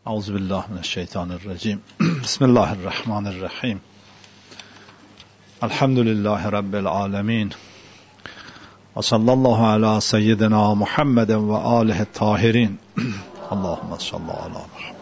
اعوذ بالله من الشیطان الرجیم. بسم الله الرحمن الرحیم. الحمد لله رب العالمین و صلی الله علی سیدنا محمد و آله الطاهرین. اللهم صل علی محمد.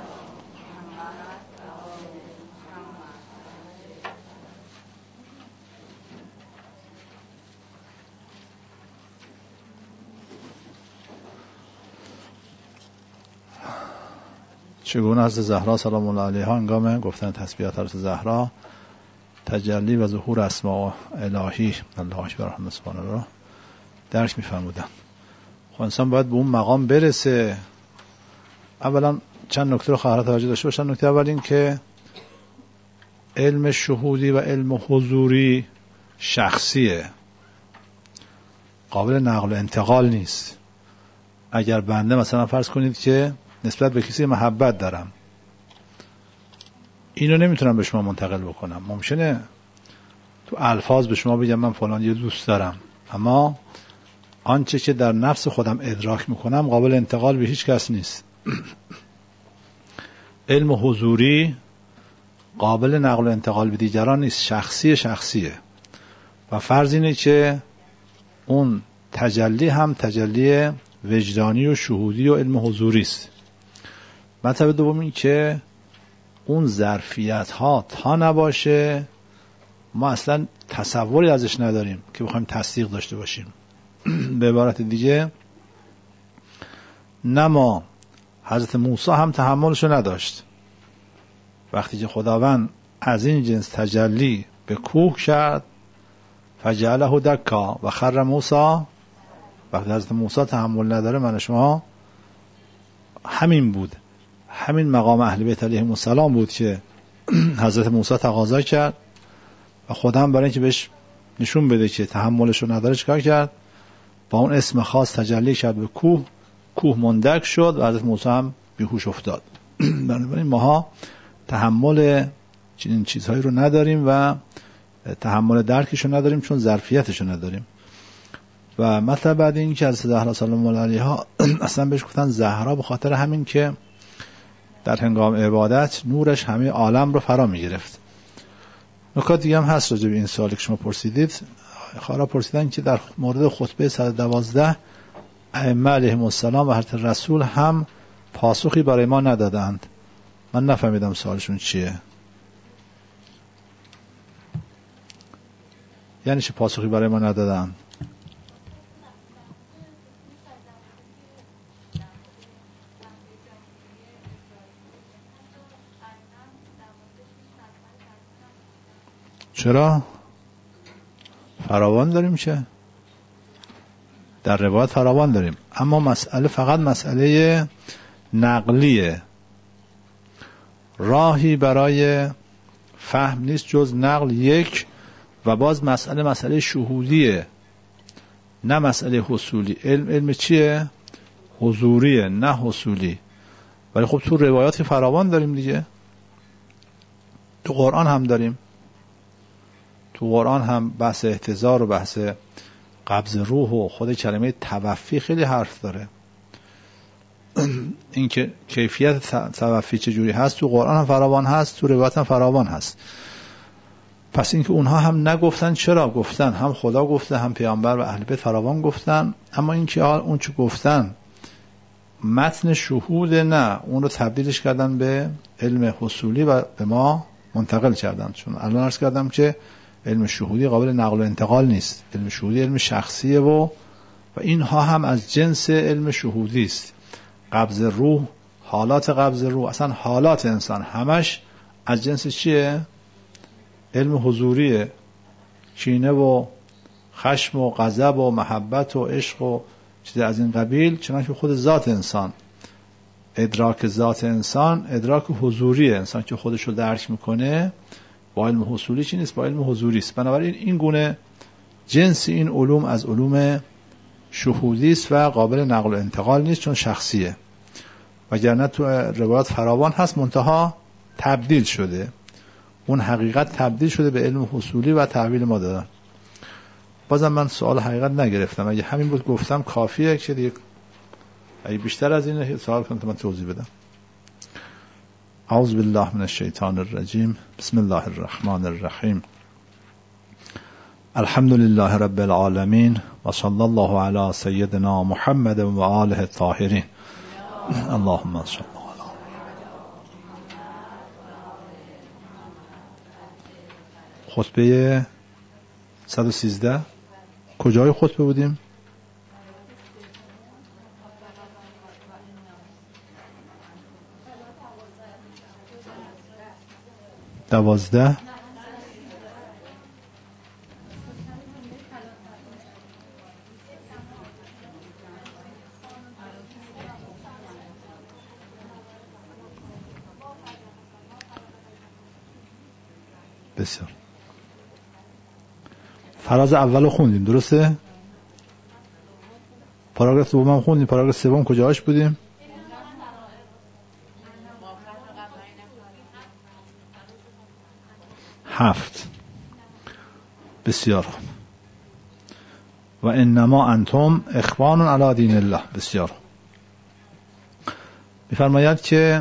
چگونه حضرت زهرا سلام الله علیها هنگام گفتن تسبیحات حضرت زهرا تجلی و ظهور اسماء الهی الله اکبر الحمد سبحان الله درک می‌فرمودن. خب انسان باید به اون مقام برسه. اولا چند نکته رو خواهر توجه داشته باشن. نکته اول این که علم شهودی و علم حضوری شخصیه، قابل نقل و انتقال نیست. اگر بنده مثلا فرض کنید که نسبت به کسی محبت دارم، اینو نمیتونم به شما منتقل بکنم. ممکنه تو الفاظ به شما بگم من فلان یه دوست دارم، اما آنچه که در نفس خودم ادراک میکنم قابل انتقال به هیچ کس نیست. علم حضوری قابل نقل و انتقال به دیگران نیست، شخصیه و فرض اینه که اون تجلی هم تجلی وجدانی و شهودی و علم حضوری است. مطلب دوم این که اون ظرفیت ها تا نباشه ما اصلا تصوری ازش نداریم که بخوایم تصدیق داشته باشیم. به عبارت دیگه نما حضرت موسی هم تحملشو نداشت. وقتی که خداوند از این جنس تجلی به کوه کرد فجعله دکا و خر موسی، وقتی حضرت موسی تحمل نداره من شما همین بود، همین مقام اهل بیت علیهم السلام بود که حضرت موسی تقاضا کرد و خدا هم برای اینکه بهش نشون بده که تحملش رو نداره چیکار کرد؟ با اون اسم خاص تجلی کرد به کوه مندک شد و حضرت موسی هم بیهوش افتاد. بنابراین ماها تحمل این چیزهایی رو نداریم و تحمل درکش رو نداریم چون ظرفیتش رو نداریم. و مطلب بعد این که حضرت زهرا سلام الله علیها اصلا بهش گفتن زهرا به خاطر همین که در هنگام عبادت نورش همه عالم رو فرا می گرفت. نکات دیگه هم هست راجع به این سوالی که شما پرسیدید. خواهرها پرسیدن که در مورد خطبه 112 ائمه علیهم السلام و حضرت رسول هم پاسخی برای ما ندادند. من نفهمیدم سوالشون چیه. یعنی چه پاسخی برای ما ندادند؟ چرا؟ فراوان داریم چه؟ در روایت فراوان داریم، اما مسئله فقط مسئله نقلیه. راهی برای فهم نیست جز نقل یک، و باز مسئله شهودیه نه مسئله حصولی. علم چیه؟ حضوریه نه حصولی. ولی خب تو روایات فراوان داریم دیگه. تو قرآن هم داریم. تو قرآن هم بحث احتضار و بحث قبض روح و خود کلمه توفی خیلی حرف داره. این که کیفیت توفی چجوری هست تو قرآن هم فراوان هست، تو روایت هم فراوان هست. پس این که اونها هم نگفتن، چرا گفتن؟ هم خدا گفته، هم پیامبر و اهل بیت فراوان گفتن. اما این که اون چه گفتن متن شهود نه، اون رو تبدیلش کردن به علم حصولی و به ما منتقل کردن. چون الان عرض کردم که علم شهودی قابل نقل و انتقال نیست. علم شهودی علم شخصیه و اینها هم از جنس علم شهودی است. قبض روح، حالات قبض روح، اصلا حالات انسان همش از جنس چیه؟ علم حضوریه. کینه و خشم و غضب و محبت و عشق و چیز از این قبیل، چنانکه خود ذات انسان، ادراک ذات انسان ادراک حضوریه. انسان که خودش رو درک میکنه با علم حصولی چی نیست، با علم حضوری است. بنابراین این گونه جنس این علوم از علوم شهودی است و قابل نقل و انتقال نیست چون شخصیه. وگرنه تو روایات فراوان هست، منتها تبدیل شده. اون حقیقت تبدیل شده به علم حصولی و تحویل ما دادن. بازم من سوال حقیقت نگرفتم. اگه همین بود گفتم کافیه که دیگه اگه بیشتر از این سوال کنم من توضیح بدم. اعوذ بالله من الشیطان الرجیم. بسم الله الرحمن الرحیم. الحمد لله رب العالمین و صلی الله علی سیدنا محمد و آله الطاهرین. اللهم صل. خطبه 113 کجای خطبه بودیم؟ 12. بسیار. فراز اولو خوندیم درسته؟ پاراگراف دوم خوندیم. پاراگراف سوم کجاش بودیم؟ هفت. بسیار خوب. و انما انتم اخوان علی دین الله. بسیار خوب. می‌فرماید که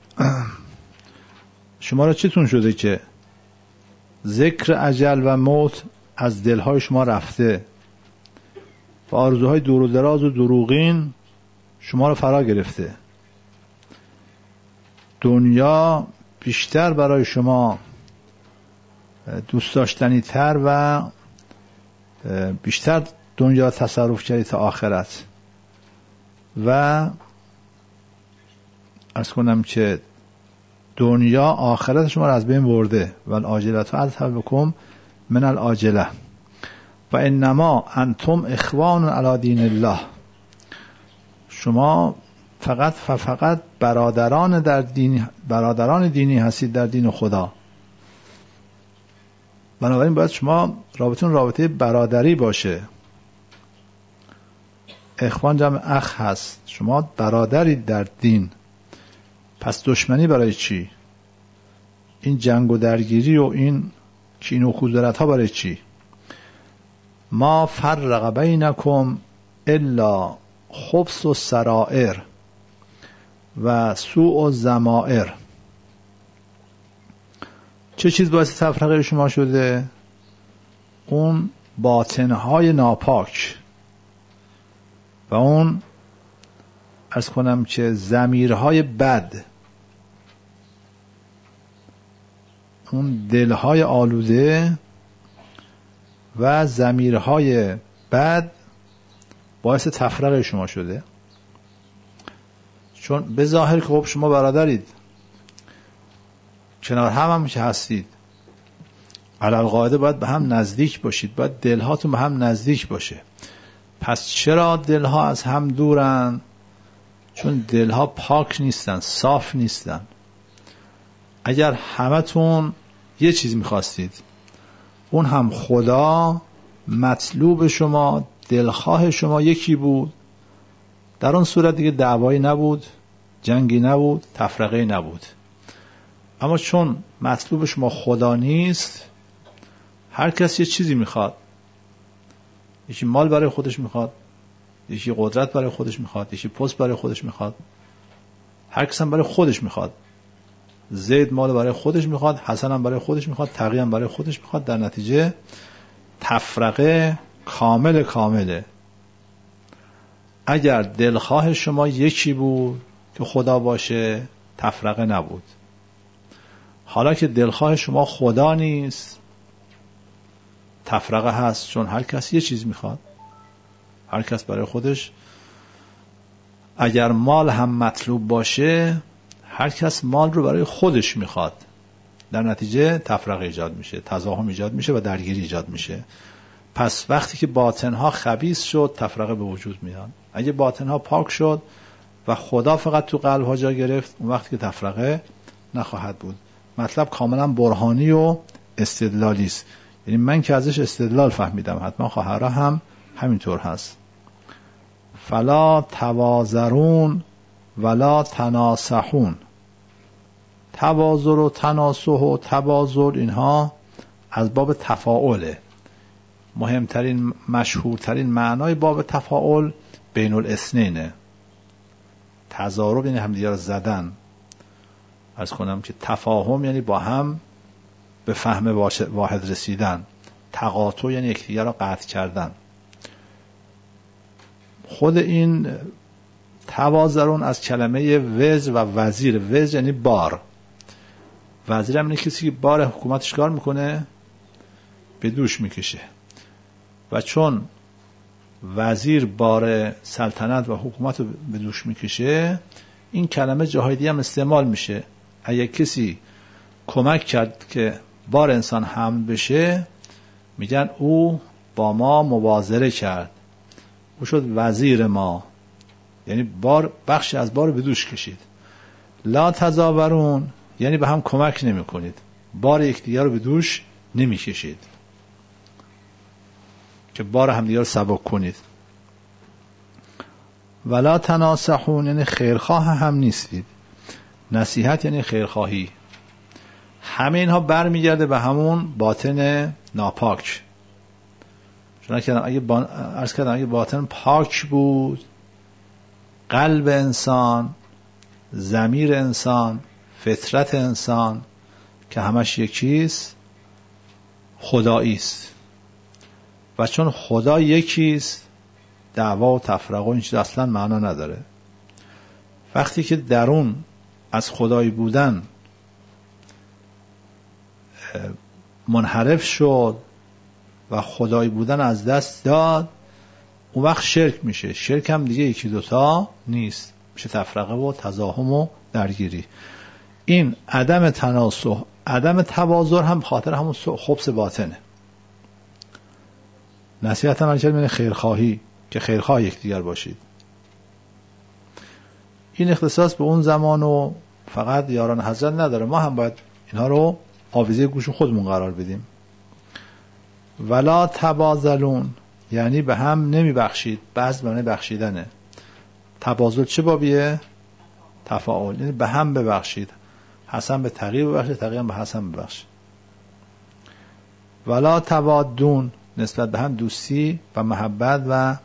شما را چتون شده که ذکر اجل و موت از دلهای شما رفته و آرزوهای دور و دراز و دروغین شما را فرا گرفته. دنیا بیشتر برای شما دوست داشتنی تر و بیشتر دنیا تصرف کردید تا آخرت و عرض کنم که دنیا آخرت شما را از بین برده. و العاجلة اذهب بكم من العاجله و انما انتم اخوان علی دین الله. شما فقط برادران دینی هستید در دین خدا. بنابراین باید شما رابطه برادری باشه. اخوان جمع اخ هست. شما برادرید در دین. پس دشمنی برای چی؟ این جنگ و درگیری و این کین و خودرت ها برای چی؟ ما فرق بینکم الا خبث السرائر و سوء الضمائر. چه چیز باعث تفرقه شما شده؟ اون باطنهای ناپاک و اون عرض کنم که ضمیرهای بد، اون دلهای آلوده و ضمیرهای بد باعث تفرقه شما شده. چون به ظاهر که خب شما برادرید، کنار هم که هستید، علالقاعده باید به هم نزدیک باشید، باید دلهاتون به هم نزدیک باشه. پس چرا دلها از هم دورن؟ چون دلها پاک نیستن، صاف نیستن. اگر همتون یه چیز میخواستید، اون هم خدا، مطلوب شما، دلخواه شما یکی بود، در اون صورت دیگه دعوایی نبود، جنگی نبود، تفرقه نبود. اما چون مطلوب شما خدا نیست، هر کس یه چیزی میخواد. یکی مال برای خودش میخواد، یکی قدرت برای خودش میخواد، یکی پست برای خودش میخواد. هر کس هم برای خودش میخواد. زید مال برای خودش میخواد، حسن هم برای خودش میخواد، تقی هم برای خودش میخواد. در نتیجه تفرقه کامله. اگر دلخواه شما یکی بود که خدا باشه، تفرقه نبود. حالا که دلخواه شما خدا نیست، تفرقه هست. چون هر کس یه چیز میخواد، هر کس برای خودش. اگر مال هم مطلوب باشه، هر کس مال رو برای خودش میخواد. در نتیجه تفرقه ایجاد میشه، تزاحم ایجاد میشه و درگیری ایجاد میشه. پس وقتی که باطنها خبیث شد، تفرقه به وجود میاد. اگه باطنها پاک شد و خدا فقط تو قلبها جا گرفت، اون وقتی که تفرقه نخواهد بود. مطلب کاملا برهانی و استدلالی است. یعنی من که ازش استدلال فهمیدم، حتما خواهرها هم همینطور هست. فلا توازرون ولا تناصحون. توازر و تناصح و تبازر اینها از باب تفاعله. مهمترین مشهورترین معنای باب تفاعل بین الاثنینه. تضارب یعنی همدیگه رو زدن، عرض کنم که تفاهم یعنی با هم به فهم واحد رسیدن، تقاطع یعنی یکدیگر را قطع کردن. خود این توازرون از کلمه وزر و وزیر. وزر یعنی بار، وزیر هم اینه کسی که بار حکومتش کار میکنه به دوش میکشه، و چون وزیر بار سلطنت و حکومت رو به دوش میکشه، این کلمه جاهای دیگه هم استعمال میشه. اگه کسی کمک کرد که بار انسان حمل بشه، میگن او با ما مبازره کرد، او شد وزیر ما، یعنی بخشی از بار به دوش کشید. لا تزاورون یعنی به هم کمک نمی کنید، بار یکدیگر رو به دوش نمی کشید که بار همدیگر رو سبک کنید. ولا تناصحون یعنی خیرخواه هم نیستید. نصیحت یعنی خیرخواهی. همه اینها برمیگرده به همون باطن ناپاک. چون اگه باطن پاک بود، قلب انسان، ضمیر انسان، فطرت انسان که همش یکیست، خداییست. و چون خدا یکیست، دعوا و تفرقه و این چیز اصلا معنا نداره. وقتی که درون از خدایی بودن منحرف شد و خدایی بودن از دست داد، اون وقت شرک میشه. شرک هم دیگه یکی دوتا نیست، میشه تفرقه و تزاحم و درگیری. این عدم تناسح، عدم توازر هم خاطر همون خبث باطنه. نصیحت هم من خیرخواهی، که خیرخواه یکدیگر باشید. این اختصاص به اون زمان و فقط یاران حضرت نداره، ما هم باید اینها رو آویزه گوش خودمون قرار بدیم. ولا تبازلون یعنی به هم نمی بخشید. بذل معنی بخشیدنه. تبازل چه بابیه؟ تفاعل، یعنی به هم ببخشید. حسن به تقی ببخشید، تقی هم به حسن ببخشید. ولا توادون نسبت به هم دوستی و محبت و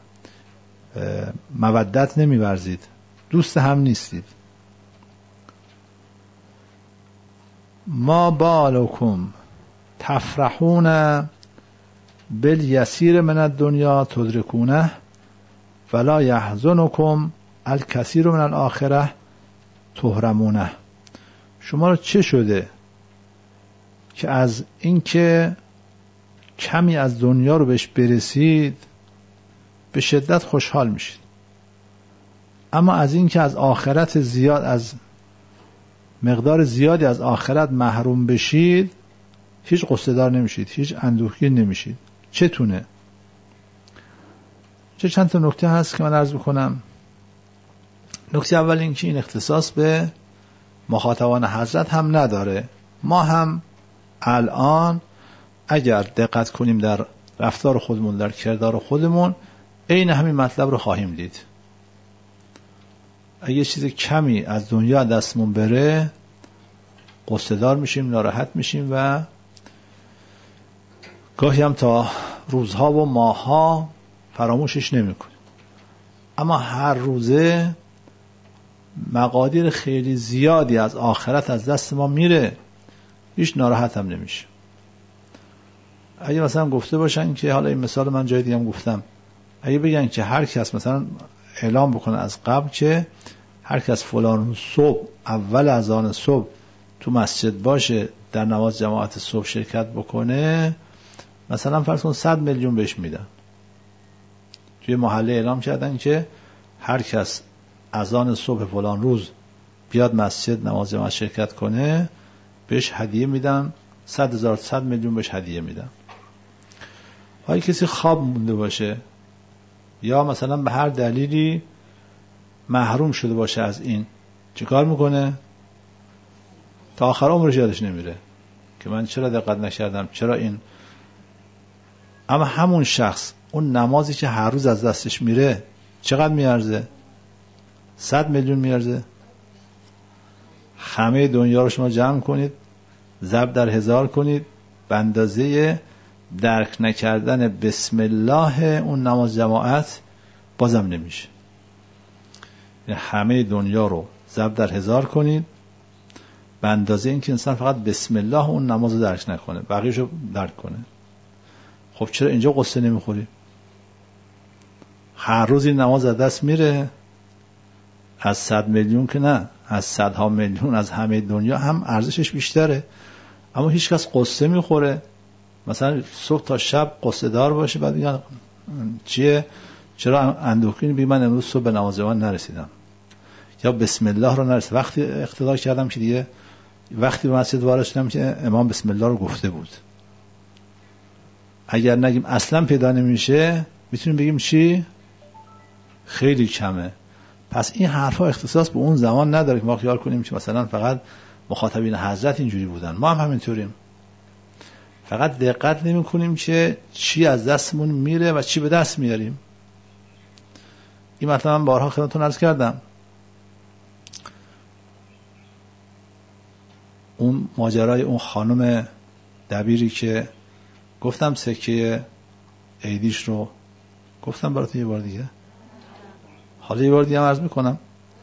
مودت نمی ورزید، دوست هم نیستید. ما بالکم تفرحون بالیسیر من الدنیا تدرکونه ولا یحزنکم الکثیر من الاخره تحرمونه. شما رو چه شده که از اینکه کمی از دنیا رو بهش برسید به شدت خوشحال میشید، اما از اینکه از آخرت زیاد، از مقدار زیادی از آخرت محروم بشید هیچ قصه دار نمیشید، هیچ اندوهگین نمیشید. چتونه؟ چند تا نکته هست که من عرض بکنم. نکته اول این که این اختصاص به مخاطبان حضرت هم نداره. ما هم الان اگر دقت کنیم در رفتار خودمون، در کردار خودمون، عین همین مطلب رو خواهیم دید. اگه چیز کمی از دنیا دستمون بره قصه دار میشیم، ناراحت میشیم و گاهی هم تا روزها و ماهها فراموشش نمیکنیم. اما هر روزه مقادیر خیلی زیادی از آخرت از دست ما میره، هیچ ناراحت هم نمیشه. اگه مثلا گفته باشن که، حالا این مثال من جای دیگه هم گفتم، اگه بگن که هر کس مثلا اعلام بکنه از قبل که هر کس فلان صبح اول اذان صبح تو مسجد باشه، در نماز جماعت صبح شرکت بکنه، مثلا فرض کن 100 میلیون بهش میدن. توی محله اعلام کردن که هر کس اذان صبح فلان روز بیاد مسجد نماز جماعت شرکت کنه بهش هدیه میدن، 100 میلیون بهش هدیه میدن. اگه کسی خواب مونده باشه یا مثلا به هر دلیلی محروم شده باشه از این، چیکار میکنه؟ تا آخر عمرش یادش نمیره که من چرا دقت نکردم، چرا این. اما همون شخص اون نمازی که هر روز از دستش میره چقدر میارزه؟ 100 میلیون میارزه. همه دنیا رو شما جمع کنید، ضرب در 1000 کنید، به اندازه درک نکردن بسم الله اون نماز جماعت بازم نمیشه. همه دنیا رو ضرب در 1000 کنید، به اندازه این که انسان فقط بسم الله اون نماز رو درک نکنه، بقیه‌شو درک کنه. خب چرا اینجا قصه نمیخوری؟ هر روز این نماز از دست میره، از 100 میلیون که نه، از صدها میلیون از همه دنیا هم ارزشش بیشتره، اما هیچ کس قصه میخوره. مثلا صبح تا شب قصه دار باشه، بعد میگن چیه؟ چرا اندوکین بی من امروز صبح به نماز من نرسیدم یا بسم الله رو نرسیدم. وقتی اقتدا کردم که دیگه وقتی به مسجد وارد شدم که امام بسم الله رو گفته بود. اگر نگیم اصلا پیدا نمیشه، میتونیم بگیم چی؟ خیلی کمه. پس این حرفا اختصاص به اون زمان نداره که ما خیال کنیم که مثلا فقط مخاطبین حضرت اینجوری بودن. ما هم همینطوریم، فقط دقت نمی کنیم که چی از دستمون میره و چی به دست میاریم. این مطلب من بارها خدمتتون عرض کردم. اون ماجرای اون خانم دبیری که گفتم سکه عیدیش رو گفتم براتون یه بار دیگه، حالا یه بار دیگه هم عرض میکنم.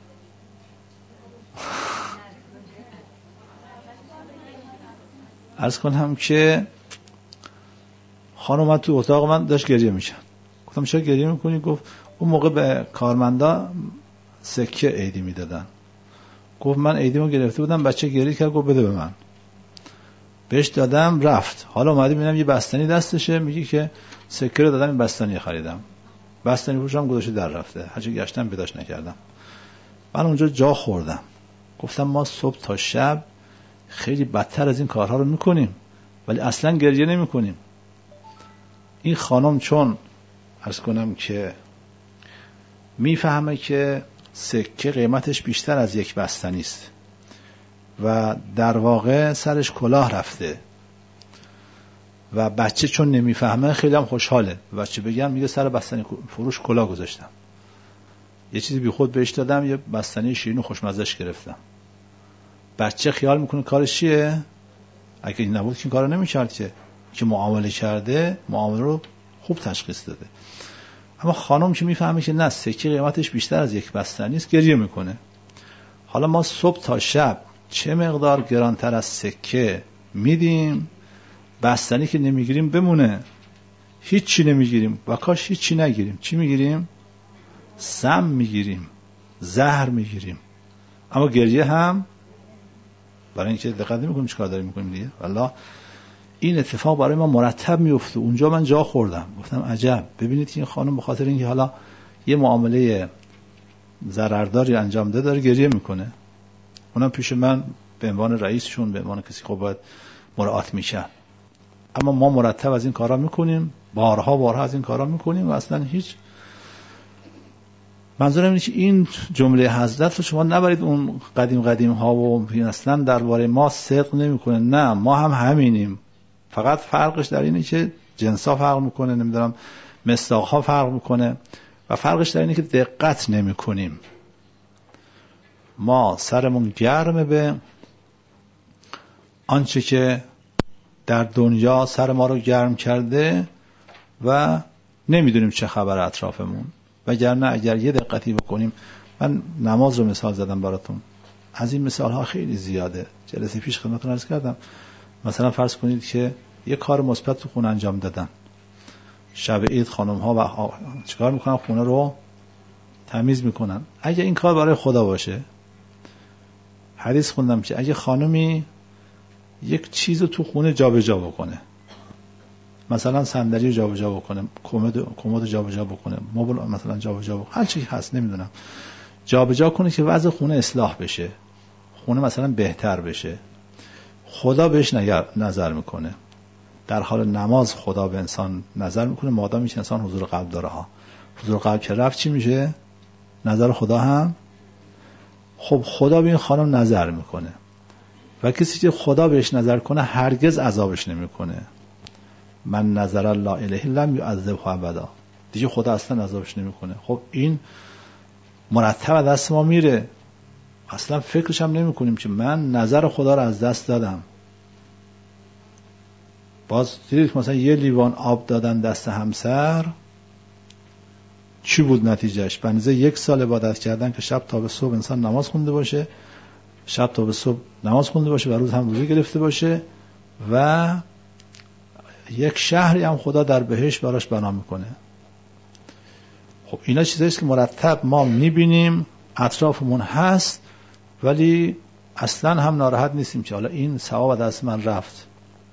عرض کنم که خانم اومد تو اتاق من، داشت گریه میکرد. گفتم چرا گریه میکنی؟ گفت اون موقع به کارمندا سکه عیدی میدادن. گفت من عیدیمو گرفته بودم، بچه گریه کرد، گفت بده به من. بهش دادم، رفت. حالا اومدم ببینم یه بستنی دستشه، میگه که سکه رو دادم، این بستنی خریدم. بستنی فروشم گذاشته در رفته. هرچی گشتم پیداش نکردم. من اونجا جا خوردم. گفتم ما صبح تا شب خیلی بدتر از این کارها رو میکنیم ولی اصلا گریه نمیکنیم. این خانم چون عرض کنم که میفهمه که سکه قیمتش بیشتر از یک بستنی است و در واقع سرش کلاه رفته و بچه چون نمیفهمه خیلی هم خوشحاله. بچه بگم میگه سر بستنی فروش کلاه گذاشتم، یه چیزی بی خود بهش دادم، یه بستنی شیرین و خوشمزه‌اش گرفتم. بچه خیال میکنه کارش چیه؟ اگه این نبود که این کارو نمی‌کرد که معامله کرده، معامله رو خوب تشخیص داده. اما خانم که میفهمه که نه، سکه قیمتش بیشتر از یک بستنی است، گریه میکنه. حالا ما صبح تا شب چه مقدار گرانتر از سکه میدیم، بستنی که نمیگیریم بمونه، هیچی نمیگیریم و کاش هیچی نگیریم. چی میگیریم؟ سم میگیریم، زهر میگیریم. اما گریه هم برای اینکه دقت نمی‌کنیم چیکار داریم می‌کنیم دیگه. والله این اتفاق برای ما مرتب میفته. اونجا من جا خوردم، گفتم عجب، ببینید این خانم به خاطر اینکه حالا یه معامله ضررداری انجام ده داره گریه میکنه. اونم پیش من به عنوان رئیسشون، به عنوان کسی خب باید مراعات میشه. اما ما مرتب از این کارا میکنیم، بارها از این کارا میکنیم و اصلا هیچ. منظورم اینه که این جمله حضرت رو شما نبرید اون قدیم ها و اصلا درباره ما صدق نمیکنه. نه، ما هم همینیم، فقط فرقش در اینه که جنسا فرق میکنه، نمیدونم مصداقها فرق میکنه و فرقش در اینه که دقت نمیکنیم. ما سرمون گرمه به آنچه که در دنیا سر ما رو گرم کرده و نمیدونیم چه خبر اطرافمون. وگرنه اگر یه دقتی بکنیم، من نماز رو مثال زدم براتون، از این مثال ها خیلی زیاده. جلسه پیش خدمتتون عرض کردم، مثلا فرض کنید که یه کار مثبت تو خونه انجام دادن، شب عید خانم ها چیکار میکنن؟ خونه رو تمیز میکنن. اگه این کار برای خدا باشه، حدیث خوندم که اگه خانمی یک چیز رو تو خونه جابجا بکنه، مثلا صندلی جابجا بکنه، کمد جابجا بکنه، مبل مثلا جابجا بکنه، هر چی هست نمیدونم، جابجا کنه که وضع خونه اصلاح بشه، خونه مثلا بهتر بشه، خدا بهش نظر میکنه. در حال نماز خدا به انسان نظر میکنه مادامی که انسان حضور قلب داره ها. حضور قلب که رفت چی میشه؟ نظر خدا هم. خب خدا به این خانم نظر میکنه و کسی که خدا بهش نظر کنه هرگز عذابش نمیکنه. من نظر الله الیه لم یعذبه ابدا. دیگه خدا اصلا عذابش نمیکنه. خب این مرتب دست ما میره، اصلا فکرش هم نمی کنیم که من نظر خدا رو از دست دادم. باز دیدید مثلا یه لیوان آب دادن دست همسر، چی بود نتیجهش؟ بنظر 1 سال عبادت کردن که شب تا به صبح انسان نماز خونده باشه شب تا به صبح نماز خونده باشه و روز هم روزه گرفته باشه و یک شهری هم خدا در بهشت براش بنا میکنه. خب اینا چیزایی است که مرتب ما میبینیم اطرافمون هست، ولی اصلا هم ناراحت نیستیم که حالا این ثواب دست من رفت.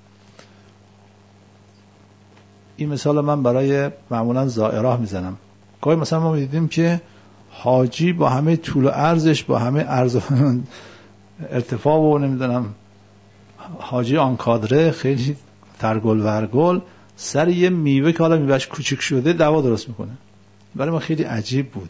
این مثال من برای معمولا زائراه میزنم. گاهی مثلا ما میدیدیم که حاجی با همه طول و عرضش، با همه عرض ارتفاع و نمیدونم حاجی آنکادره خیلی ترگل ورگل سر یه میوه که حالا میوهش کوچیک شده دوا درست میکنه. برای ما خیلی عجیب بود.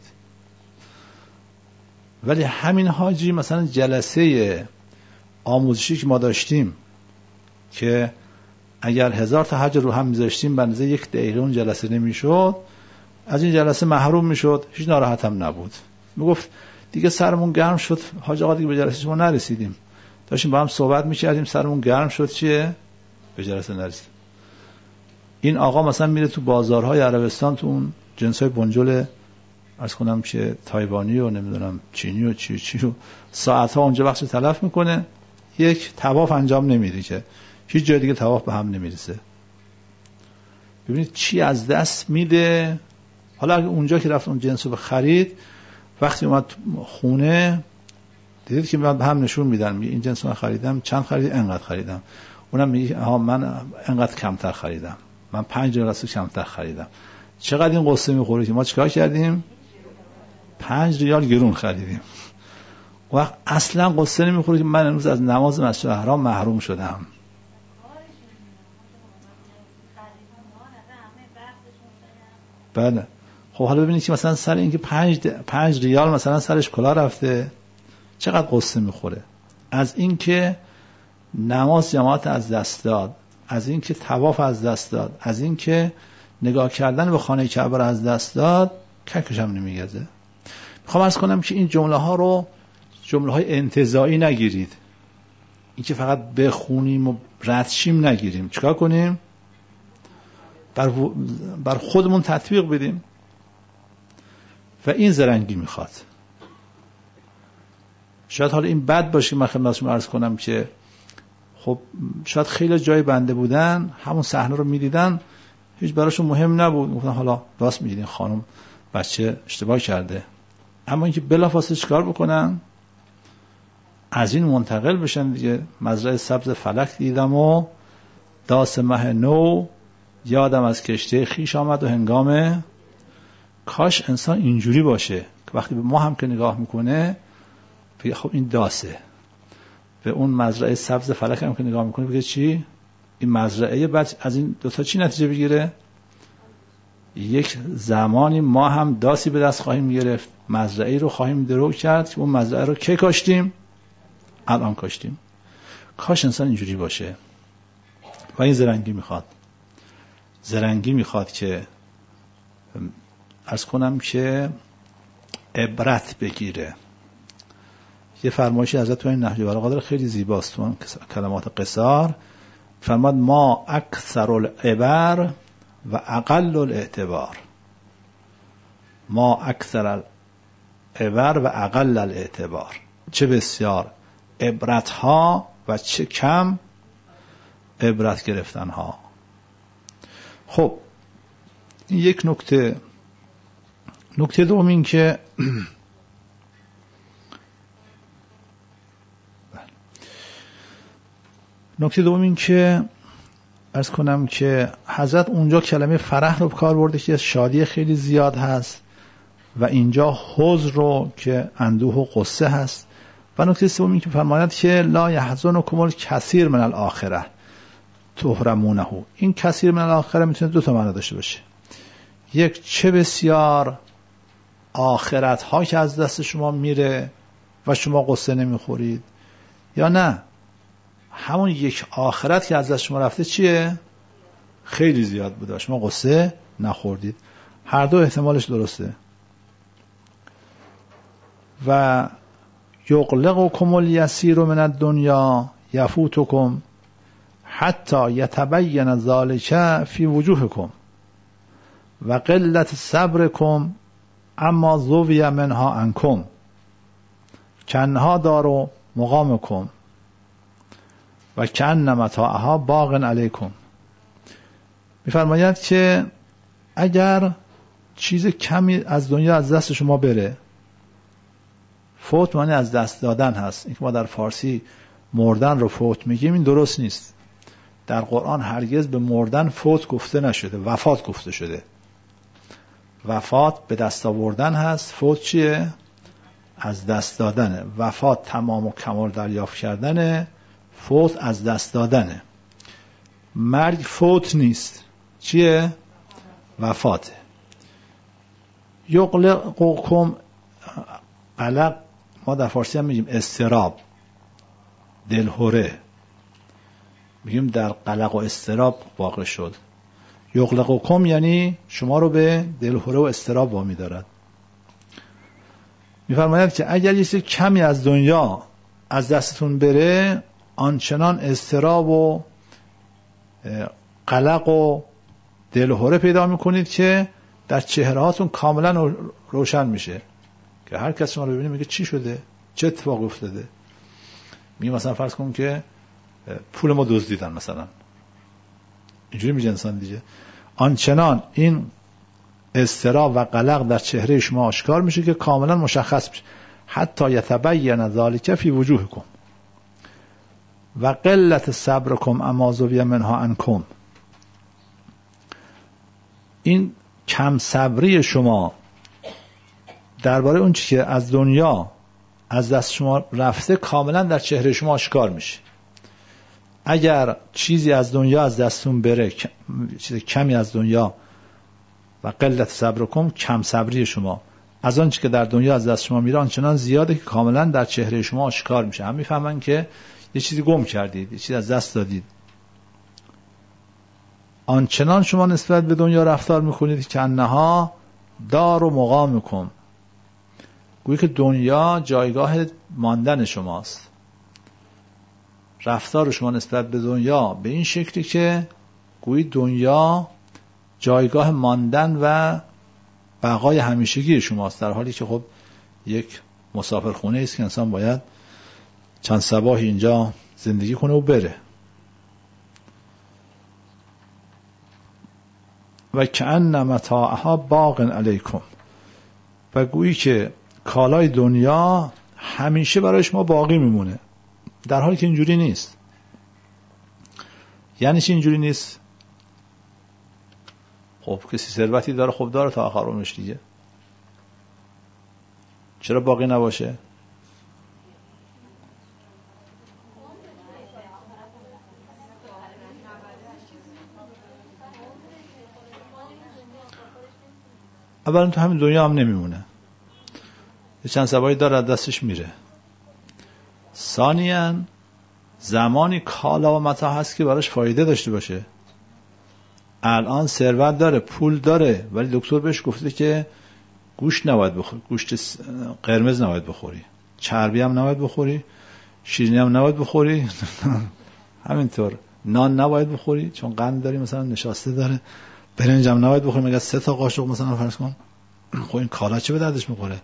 ولی همین حاجی مثلا جلسه آموزشی که ما داشتیم که اگر 1000 تا حج رو هم میذاشتیم به اندازه 1 دقیقه اون جلسه نمیشد، از این جلسه محروم میشد، هیچ ناراحت هم نبود. میگفت دیگه سرمون گرم شد حاج آقا، دیگه به جلسه شما نرسیدیم، داشتیم با هم صحبت میکردیم سرمون گرم شد چیه به جلسه نرسید. این آقا مثلا میره تو بازارهای عربستان، تو اون جنسای بنجل عرض کنم که تایوانی و نمیدونم چینی و چی و ساعتها اونجا وقت تلف میکنه، یک طواف انجام نمیده که هیچ جای دیگه طواف به هم نمیرسه. ببینید چی از دست میده. حالا اگه اونجا که رفت اون جنسو به خرید، وقتی اومد خونه دیدید که من به هم نشون میدن، میگه این جنسو من خریدم، چند خریدی؟ انقدر خریدم. اونم میگه ها من انقدر کمتر خریدم، من 5 ریال کمتر خریدم. چقدر این قصه میخوره که ما چیکار کردیم؟ 5 ریال گرون خریدیم. وقت اصلا قصه نمیخوره که من امروز از نماز مسجد الحرام محروم شدم. بله. خب حالا ببینید که مثلا سر اینکه 5 ریال مثلا سرش کلا رفته چقدر قصه میخوره. از اینکه نماز جماعت از دست داد، از اینکه طواف از دست داد، از اینکه نگاه کردن به خانه کعبه را از دست داد، ککش هم نمیگزه. میخوام عرض کنم که این جمله ها رو جمله های انتزاعی نگیرید، این که فقط بخونیم و ردشیم نگیریم. چیکار کنیم؟ بر خودمون تطبیق بدیم. و این زرنگی میخواد. شاید حالا این بد باشه من خدمتتون عرض کنم که خب شاید خیلی جای بنده بودن همون صحنه رو میدیدن، هیچ براشون مهم نبود، گفتن حالا راست میگین خانم بچه اشتباه کرده. اما اینکه بلافاصله چیکار بکنن؟ از این منتقل بشن دیگه. مزرعه سبز فلک دیدم و داس مه نو، یادم از کشته خیش آمد و هنگام. کاش انسان اینجوری باشه که وقتی به ما هم که نگاه میکنه بگه خب این داسه، به اون مزرعه سبز فلک هم که نگاه میکنه بگه چی؟ این مزرعه. بعد از این دوتا چی نتیجه بگیره؟ یک زمانی ما هم داسی به دست خواهیم گرفت، مزرعه رو خواهیم درو کرد که اون مزرعه رو که کاشتیم؟ الان کاشتیم. کاش انسان اینجوری باشه. و این زرنگی میخواد که عرض کنم که عبرت بگیره. یه فرمایشی حضرت تو این نهج البلاغه خیلی زیباست، تو کلمات قصار فرماد ما اکثر العبر و اقل الاعتبار. ما اکثر العبر و اقل الاعتبار. چه بسیار عبرت ها و چه کم عبرت گرفتن ها. خب این یک نکته. نکته دوم این که عرض کنم که حضرت اونجا کلمه فرح رو به کار برده که شادی خیلی زیاد هست و اینجا حزن رو که اندوه و قصه هست. و نکته سوم این که فرماید که لا یحزنکم الکثیر من الاخره تحرمونه. این کثیر من الاخره میتونه 2 تا معنی داشته باشه. یک، چه بسیار آخرت ها که از دست شما میره و شما قصه نمیخورید، یا نه همون یک آخرت که از دست شما رفته چیه؟ خیلی زیاد بوده شما قصه نخوردید. هر دو احتمالش درسته. و یغلقکم الیسیر من الدنیا یفوتکم حتی یتبین ذلک فی وجوهکم و قلت صبرکم اما زوی منها عنکم کنها دارو مقامکم و کأن متاعها باق علیکم. میفرماید که اگر چیز کمی از دنیا از دست شما بره، فوت معنی از دست دادن هست. این که ما در فارسی مردن رو فوت میگیم این درست نیست. در قرآن هرگز به مردن فوت گفته نشده، وفات گفته شده. وفات به دست آوردن هست، فوت چیه؟ از دست دادنه. وفات تمام و کمال دریافت کردنه، فوت از دست دادنه. مرگ فوت نیست، چیه؟ وفاته. یقلقکم، قلق ما در فارسی هم میگیم اضطراب، دلهره، میگیم در قلق و اضطراب واقع شد. یقلقکم یعنی شما رو به دلهره و اضطراب وامی دارد. میفرماید که اگر یه چیز کمی از دنیا از دستتون بره، آنچنان اضطراب و قلق و دلهره پیدا میکنید که در چهرهاتون کاملا روشن میشه، که هر کس شما رو ببینه میگه چی شده، چه اتفاق افتاده. میگه مثلا فرض کن که پول ما دزدیدن، مثلا اینجوری میگه انسان دیگه. آنچنان این اضطراب و قلق در چهره شما آشکار میشه که کاملا مشخص میشه. حتی یتبین ذلک فی وجوهکم و قلت صبرکم اما زوی منها عنکم. این کم صبری شما درباره اون چیزی که از دنیا از دست شما رفته کاملا در چهره شما آشکار میشه. اگر چیزی از دنیا از دستتون بره، چیز کمی از دنیا، و قلت صبرکم، کم صبری شما از آنچه که در دنیا از دست شما میره آنچنان زیاده که کاملا در چهره شما آشکار میشه. هم میفهمن که یه چیزی گم کردید، یه چیزی از دست دادید. آنچنان شما نسبت به دنیا رفتار میکنید که انها دار و مقامکم، گویی که دنیا جایگاه ماندن شماست. رفتار شما نسبت به دنیا به این شکلی که گویی دنیا جایگاه ماندن و بقای همیشگی شماست، در حالی که خب یک مسافرخونه است که انسان باید چند صباحی اینجا زندگی کنه و بره. و کأن متاعها باق علیکم، و گویی که کالای دنیا همیشه برای شما باقی میمونه، در حالی که اینجوری نیست. یعنی چی اینجوری نیست؟ خب کسی ثروتی داره، خب داره تا آخر عمرش دیگه، چرا باقی نباشه؟ اولا تو همین دنیا هم نمیمونه، یه چند سبایی داره از دستش میره. ثانیاً زمانی کالا و متاع هست که براش فایده داشته باشه. الان ثروت داره، پول داره، ولی دکتر بهش گفته که گوشت نباید بخوری، گوشت قرمز نباید بخوری، چربی هم نباید بخوری، شیرینی هم نباید بخوری، همینطور نان نباید بخوری چون قند داری، مثلا نشاسته داره، برنج هم نباید بخوری مگر 3 تا قاشق مثلا فرض کن. خب این کالا چه به دردش میخوره؟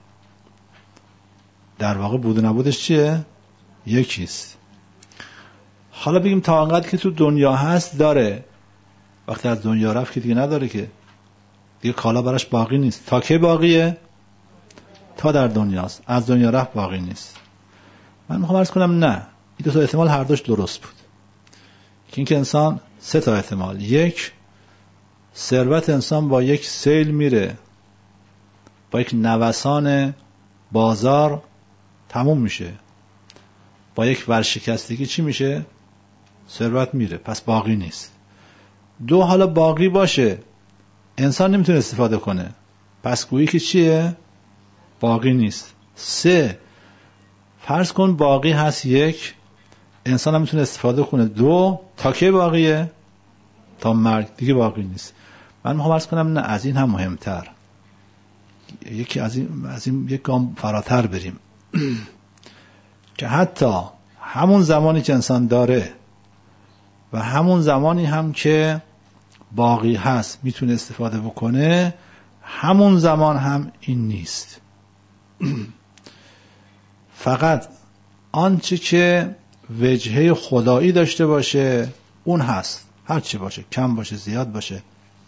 در واقع بود و نبودش چیه؟ یکیست. حالا بگیم تا انقدر که تو دنیا هست داره، وقتی از دنیا رفت که دیگه نداره، که دیگه کالا براش باقی نیست. تا که باقیه؟ تا در دنیاست. از دنیا رفت باقی نیست. من میخوام عرض کنم نه، این 2 تا احتمال هر دوش درست بود. که اینکه انسان 3 تا احتمال. یک، ثروت انسان با یک سیل میره، با یک نوسان بازار تموم میشه، با یک ورشکستگی چی میشه؟ ثروت میره، پس باقی نیست. 2، حالا باقی باشه انسان نمیتونه استفاده کنه، پس گویی که چیه؟ باقی نیست. 3، فرض کن باقی هست 1، انسان هم میتونه استفاده کنه. 2، تا که باقیه؟ تا مرگ، دیگه باقی نیست. من میخوام عرض کنم نه، از این هم مهمتر، یکی از این یک گام فراتر بریم که حتی همون زمانی که انسان داره و همون زمانی هم که باقی هست میتونه استفاده بکنه، همون زمان هم این نیست. فقط آنچه که وجهه خدایی داشته باشه اون هست، هر چی باشه، کم باشه زیاد باشه.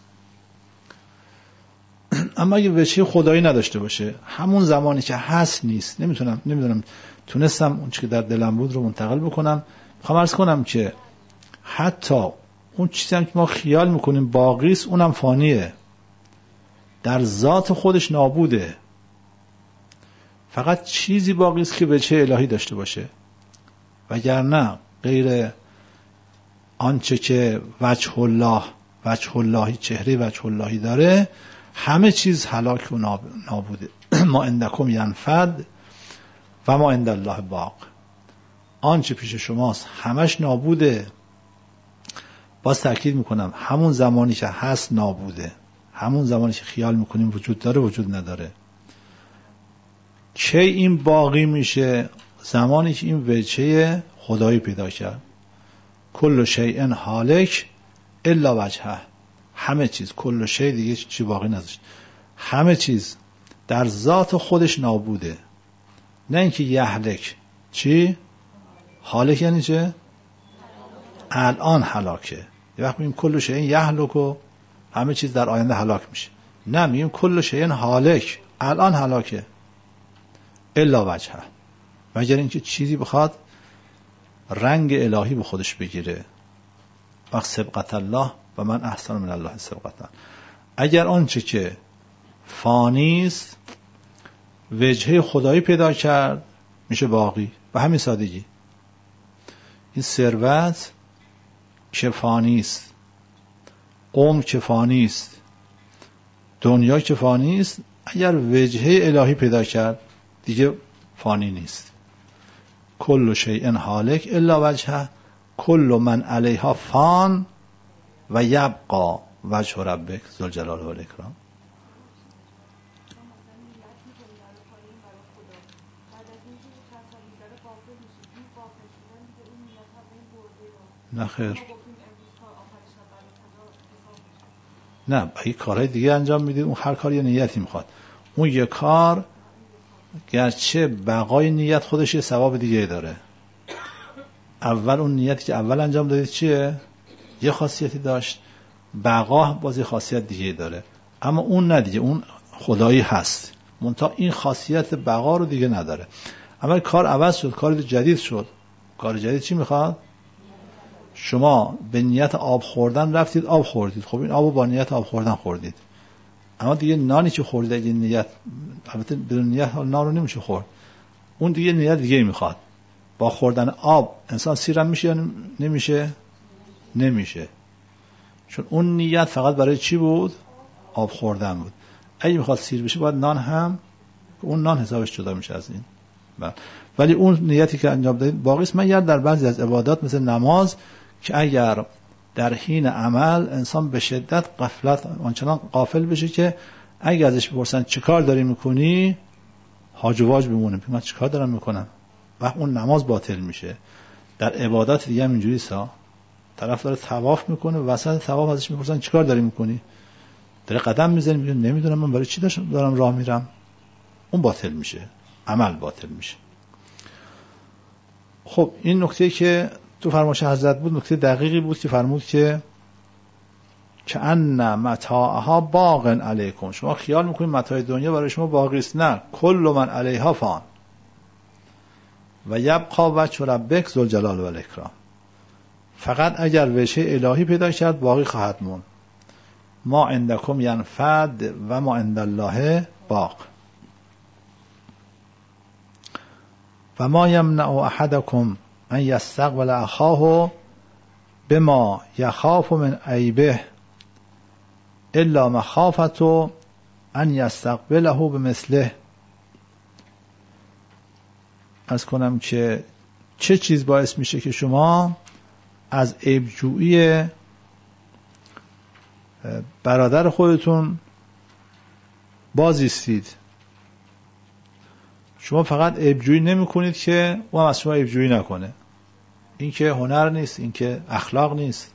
اما اگه وجهه خدایی نداشته باشه، همون زمانی که هست نیست. نمیدونم تونستم اون چیزی که در دلم بود رو منتقل بکنم. میخوام عرض کنم که حتی اون چیزی هم که ما خیال میکنیم باقی است، اونم فانیه، در ذات خودش نابوده. فقط چیزی باقی است که وجه الهی داشته باشه، وگرنه غیر آنچه که وجه اللهی، چهره وجه اللهی داره، همه چیز هلاک و نابوده. ما عندکم ینفد و ما عند الله باق. آنچه پیش شماست همش نابوده. باز تأکید میکنم همون زمانی که هست نابوده، همون زمانی که خیال میکنیم وجود داره وجود نداره. کی این باقی میشه؟ زمانی که این وجهه خدایی پیدا کرد. کل شیء هالک الا وجهه. همه چیز، کل شیء دیگه چی باقی نداشت، همه چیز در ذات خودش نابوده. نه اینکه یهلک. چی؟ هالک یعنی چه؟ الان هلاکه. یه وقت میگیم کل شیء یهلک و همه چیز در آینده هلاک میشه. نه، میگیم کل شیء هالک، الان هلاکه. الا وجهه، مگر اینکه چیزی بخواد رنگ الهی به خودش بگیره. وقت سبقت الله و من احسن من الله سبقتا. اگر آنچه که فانی است وجهه خدایی پیدا کرد، میشه باقی. به همین سادگی. این ثروت که فانی است، عمر که فانی است، دنیا که فانی است، اگر وجهه الهی پیدا کرد دیگه فانی نیست. کل شیء هالک الا وجهه کل من علیها فان و یبقى وجه ربک ذوالجلال و الاکرام. نه خیر، نه، اگه کارهای دیگه انجام میدید اون هر کاری نیتی میخواد. اون یه کار گرچه بقای نیت خودش یه ثواب دیگه داره. اول اون نیتی که اول انجام دادید چیه؟ یه خاصیتی داشت، بقا باز یه خاصیت دیگه داره. اما اون ندیگه، اون خدایی هست، منتها این خاصیت بقا رو دیگه نداره. اما کار عوض شد، کار جدید شد. کار جدید چی میخواد؟ شما به نیت آب خوردن رفتید آب خوردید، خب این آبو با نیت آب خوردن خوردید. اما دیگه نانی که خوردید اگه نیت، البته بدون نیت نان رو نمیشه خورد، اون دیگه نیت دیگه میخواد. با خوردن آب انسان سیرم میشه یا نمیشه؟ نمیشه، چون اون نیت فقط برای چی بود؟ آب خوردن بود. اگه میخواد سیر بشه باید نان هم، اون نان حسابش جدا میشه از این. ولی اون نیتی که انجام دادید باقی است. من یاد در بعضی از عبادات مثل نماز که اگر در حین عمل انسان به شدت غفلت آنچنان غافل بشه که اگه ازش بپرسن چه کار داری میکنی هاج و واج بمونه، من چه کار دارم میکنم، و اون نماز باطل میشه. در عبادات دیگه هم اینجوری سا طرف داره طواف میکنه، وسط طواف ازش میپرسن چه کار داری میکنی، داره قدم میزنه، میگه نمیدونم من برای چی دارم راه میرم، اون باطل میشه، عمل باطل میشه. خب این نکته که تو فرمایش حضرت بود نکته دقیقی بود که فرمود که ان متاعها باق علیکم، شما خیال میکنید متاع دنیا برای شما باقی است. نه، کل من علیها فان و یبقى وجه ربک ذوالجلال و الاکرام. فقط اگر وجه الهی پیدا کرد باقی خواهد موند. ما عندکم ینفد و ما عند الله باق. و ما یمنع احدکم ان یستقبل اخاه بما یخاف من عیبه الا مخافت ان یستقبله بمثله. عرض کنم که چه چیز باعث میشه که شما از عیبجویی برادر خودتون باز ایستید. شما فقط عیبجویی نمی کنید که اون هم از شما عیبجویی نکنه. این که هنر نیست، این که اخلاق نیست.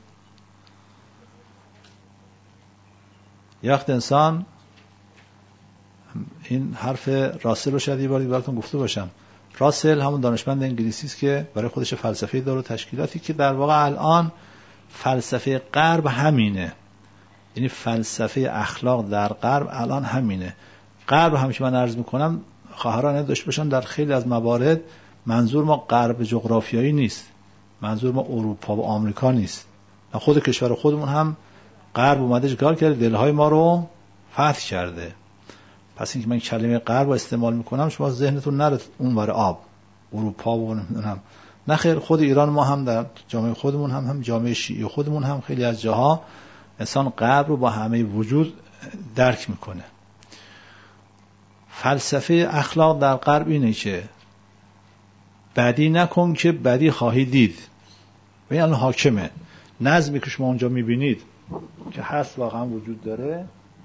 یه وقت انسان، این حرف راسل رو شاید یه باری براتون گفته باشم، راسل همون دانشمند انگلیسی است که برای خودش فلسفه داره، تشکیلاتی که در واقع الان فلسفه غرب همینه. یعنی فلسفه اخلاق در غرب الان همینه. غرب همیشه من عرض میکنم خواهران داشته باشن در خیلی از موارد منظور ما غرب جغرافیایی نیست، منظور ما اروپا و آمریکا نیست. خود کشور خودمون هم غرب اومده چیکار کرده؟ دلهای ما رو فتح کرده. پس اینکه من کلمه غرب رو استعمال میکنم شما ذهنتون نره اونور آب اروپا و نمیدونم، نه خیر. خود ایران ما هم در جامعه خودمون هم جامعه شیعی خودمون هم خیلی از جاها انسان غرب رو با همه وجود درک میکنه. فلسفه اخلاق در غرب اینه که بدی نکن که بدی خواهی دید. و این الان حاکمه. نظمی که شما اونجا میبینید که هست واقعا وجود داره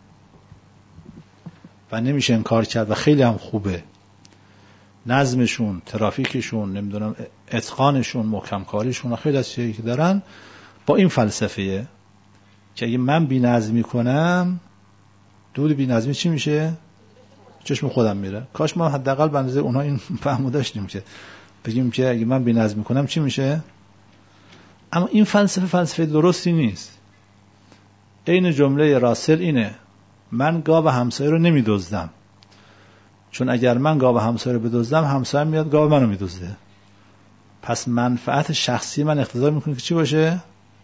و نمیشه انکار کرد و خیلی هم خوبه. نظمشون، ترافیکشون، نمیدونم اتقانشون، محکم کاریشون و خیلی از چیزایی که دارن با این فلسفه‌ایه که اگه من بی‌نظمی کنم دود بی‌نظمی چی میشه؟ چشم خودم میره. کاش ما حداقل به اندازه اونها این فهمو داشتیم که بگیم که اگه من بی‌نظمی کنم چی میشه. اما این فلسفه درستی نیست. عین جمله راسل اینه: من گاو همسایه رو نمیدزدم، چون اگر من گاو همسایه رو بدزدم همسایه میاد گاو منو میدزده. پس منفعت شخصی من اقتضا میکنه که چی باشه؟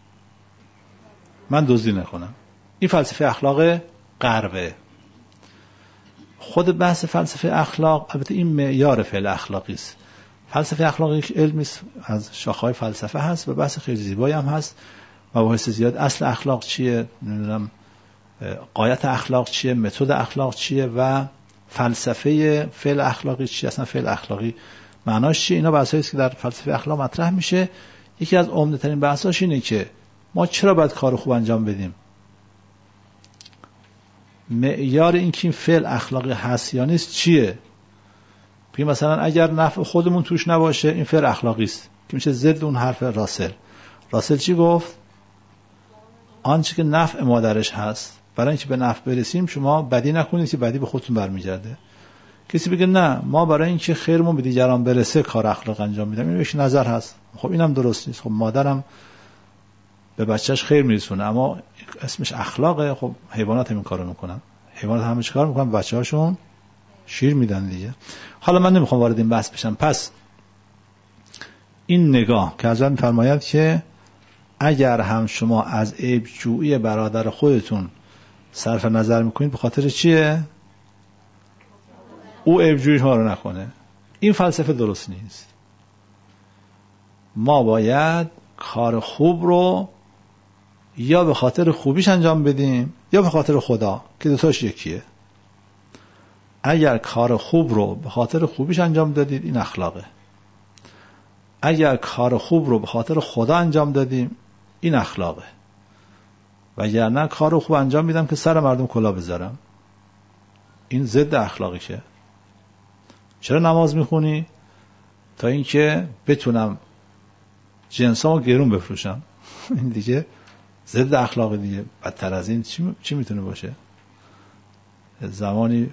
من دزدی نکنم. این فلسفه اخلاق غربه. خود بحث فلسفه اخلاق البته این معیار فعل اخلاقی است. فلسفه اخلاقی یک علمی از شاخه‌های فلسفه هست و بحث خیلی زیبایی هم هست. مباحث زیاد. اصل اخلاق چیه؟ نمیدونم غایت اخلاق چیه؟ متد اخلاق چیه؟ و فلسفه فعل اخلاقی چیه؟ اصلا فعل اخلاقی معناش چیه؟ اینا بحثایی است که در فلسفه اخلاق مطرح میشه. یکی از عمده ترین بحثاش اینه که ما چرا باید کار خوب انجام بدیم؟ معیار این که این فعل اخلاقی هست یا نیست چیه؟ بگیم مثلا اگر نفع خودمون توش نباشه این فعل اخلاقی است که میشه ضد اون حرف راسل. راسل چی گفت؟ آنچه که نفع ما درش هست، برای اینکه به نفع برسیم شما بدی نکنید که بدی به خودتون برمیگرده. کسی بگه نه ما برای اینکه خیرمون به دیگران برسه کار اخلاق انجام میدم، این یک نظر هست. خب اینم درست نیست. خب مادرم به بچهش خیر میرسونه اما اسمش اخلاقه. خب حیوانات هم این کارو میکنن. حیوانات همه چیکار میکنن؟ بچه‌هاشون شیر میدن دیگه. حالا من نمیخوام وارد این بحث بشم. پس این نگاه که حضرت میفرماید که اگر هم شما از عیب جویی برادر خودتون صرف نظر میکنید به خاطر چیه؟ او عیب جویی ها رو نکنه. این فلسفه درست نیست. ما باید کار خوب رو یا به خاطر خوبیش انجام بدیم یا به خاطر خدا، که دوتاش یکیه. اگر کار خوب رو به خاطر خوبیش انجام دادید این اخلاقه. اگر کار خوب رو به خاطر خدا انجام دادیم این اخلاقه. وگرنه کار خوب انجام میدم که سر مردم کلاه بذارم، این ضد اخلاقی که. چرا نماز میخونی؟ تا اینکه بتونم جنسامو گرون بفروشم. این دیگه ضد اخلاقی دیگه. بدتر از این چی میتونه باشه؟ زمانی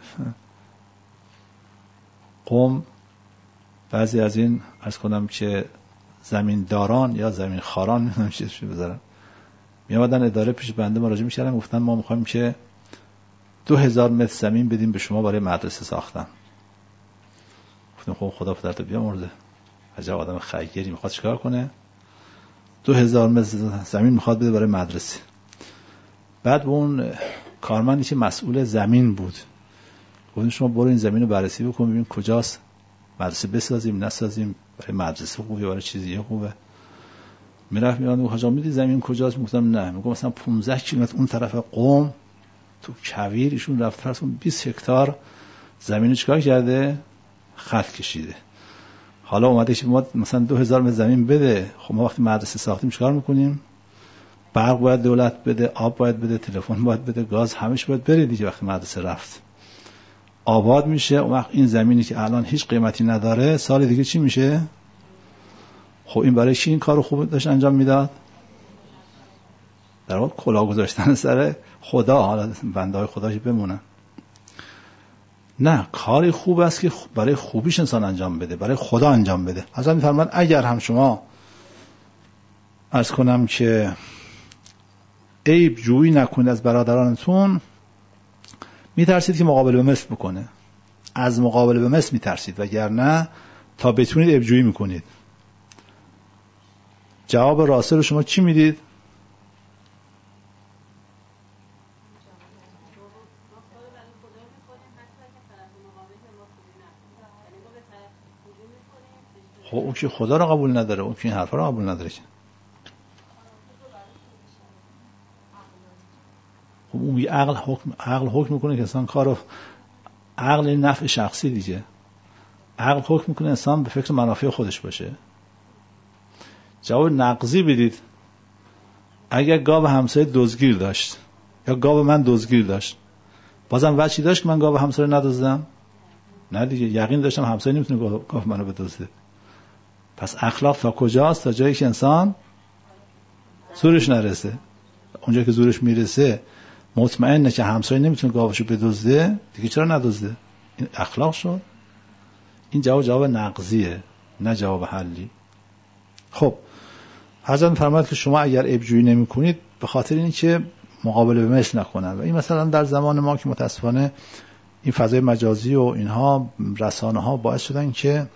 قوم بعضی از این عرض کنم که زمینداران یا زمین خاران نمیدونم چیزی بذارم میامدن اداره پیش بنده مراجعه میکردن، گفتن ما میخوایم که 2000 متر زمین بدیم به شما برای مدرسه ساختن. گفتم خب خدا پدرتو بیامرزه، عجب آدم خیری، میخواد چیکار کنه؟ 2000 متر زمین میخواد بده برای مدرسه. بعد به اون کارمندی که مسئول زمین بود گفتن شما برو این زمین رو بررسی بکن ببین کجاست، مدرسه بسازیم نسازیم، برای مدرسه خوبه برای چیزی خوبه. میرفت میاد میگه حاجا میدی زمین کجاست؟ میگفتم نه. میگم مثلا 15 کیلومتر اون طرف قم تو کویر ایشون رفت فرضون 20 هکتار زمین رو چیکار کرده؟ خط کشیده. حالا اومده که ما مثلا 2000 متر زمین بده. خب ما وقتی مدرسه ساختیم چیکار میکنیم؟ برق باید دولت بده، آب باید بده، تلفن باید بده، گاز همش باید بره دیگه. وقتی مدرسه رفت آباد میشه، اون وقت این زمینی که الان هیچ قیمتی نداره سال دیگه چی میشه؟ خب این برای چی این کارو خوب داشت انجام میداد؟ در واقع کلاه گذاشتن سر خدا. حالا بنده های خداش بمونن. نه، کاری خوب است که برای خوبیش انسان انجام بده، برای خدا انجام بده. حضرت می‌فرماد اگر هم شما عرض کنم که عیب جویی نکنید از برادرانتون، میترسید که مقابله به مثل بکنه. از مقابله به مثل میترسید، وگرنه تا بتونید عیب جویی میکنید. جواب راسل رو شما چی میدید؟ خب اون که خدا رو قبول نداره، اون که این حرفا رو قبول نداره. خب اون عقل حکم میکنه که انسان کارو، عقل این نفع شخصی دیگه، عقل حکم میکنه انسان به فکر منافع خودش باشه. جواب نقضی بدید. اگر گاو همسایه دزدگیر داشت یا گاو من دزدگیر داشت، بازم وجهی داشت که من گاو همسایه ندزدم؟ نه دیگه، یقین داشتم همسایه نمیتونه گاو منو بدزده. پس اخلاق تا کجاست؟ تا جایی که انسان زورش نرسه. اونجا که زورش میرسه مطمئنه که همسایه نمیتونه گاوشو بدزده، دیگه چرا ندزده؟ این اخلاق شد. این جواب نقضیه، نه جواب حلی. خب حضرت فرمود که شما اگر عیب جویی نمی‌کنید به خاطر این که مقابله به مثل نکنن. و این مثلا در زمان ما که متاسفانه این فضای مجازی و اینها رسانه‌ها باعث شدن که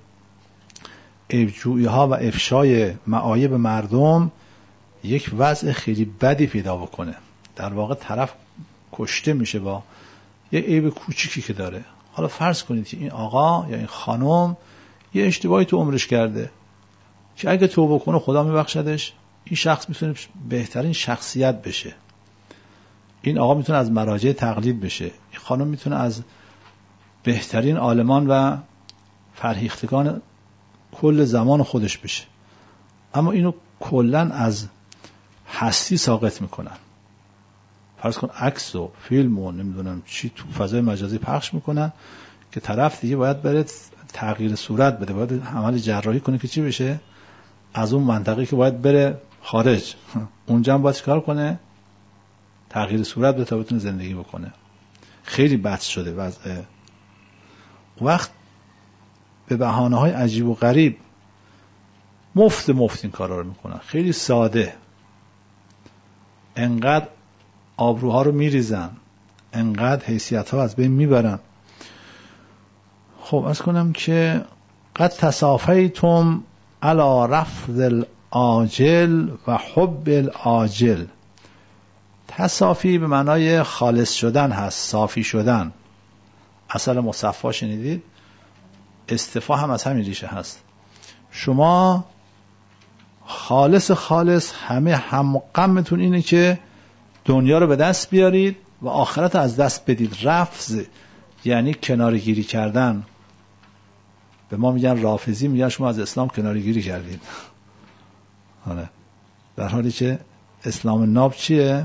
عیب جویی‌ها و افشای معایب مردم یک وضع خیلی بدی پیدا بکنه. در واقع طرف کشته میشه با یه عیب کوچیکی که داره. حالا فرض کنید که این آقا یا این خانم یه اشتباهی تو عمرش کرده که اگه توبه کنه خدا میبخشدش. این شخص میتونه بهترین شخصیت بشه، این آقا میتونه از مراجع تقلید بشه، این خانم میتونه از بهترین عالمان و فرهیختگان کل زمان خودش بشه، اما اینو کلن از هستی ساقط میکنن. فرض کن عکس و فیلم و نمیدونم چی تو فضای مجازی پخش میکنن که طرف دیگه باید بره تغییر صورت بده، باید عمل جراحی کنه که چی بشه؟ از اون منطقه که باید بره خارج، اونجا هم باید چیکار کنه؟ تغییر صورت بده تا بتونه زندگی بکنه. خیلی بد شده وضع. وقت به بهانه‌های عجیب و غریب مفت این کارا رو میکنن، خیلی ساده، انقدر آبروها رو میریزن، انقدر حیثیت‌ها از بین میبرن. خب از کنم که قد تصافیتم علی رفض العاجل و حب العاجل. تصافی به معنای خالص شدن هست، صافی شدن. اصل مصفا شنیدید؟ استفا هم از همین ریشه هست. شما خالص همه هم غمتون اینه که دنیا رو به دست بیارید و آخرت از دست بدید. رفض یعنی کنارگیری کردن. به ما میگن رافضی، میگن شما از اسلام کنارگیری کردید. در حالی که اسلام ناب چیه؟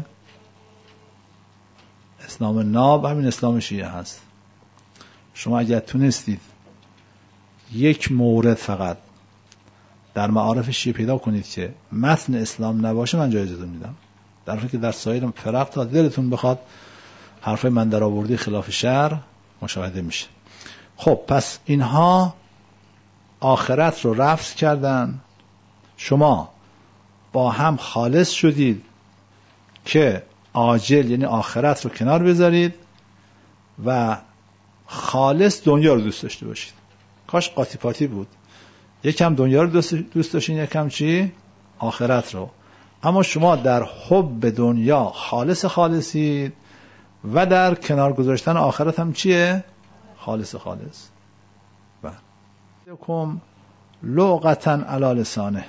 اسلام ناب همین اسلام شیعه هست. شما اگر تونستید یک مورد فقط در معارف شیعه پیدا کنید که متن اسلام نباشه، من جایزه میدم، در حالی که در سایر فرق تا دلتون بخواد حرفای من در آوردی خلاف شرع مشاهده میشه. خب پس اینها آخرت رو رفض کردن، شما با هم خالص شدید که عاجل یعنی آخرت رو کنار بذارید و خالص دنیا رو دوست داشته باشید. کاش قاطی پاتی بود، یکم دنیا رو دوست داشتین، یکم چی؟ آخرت رو. اما شما در حب دنیا خالصید و در کنار گذاشتن آخرت هم چیه؟ خالص. و یکم لغتا علی لسانه.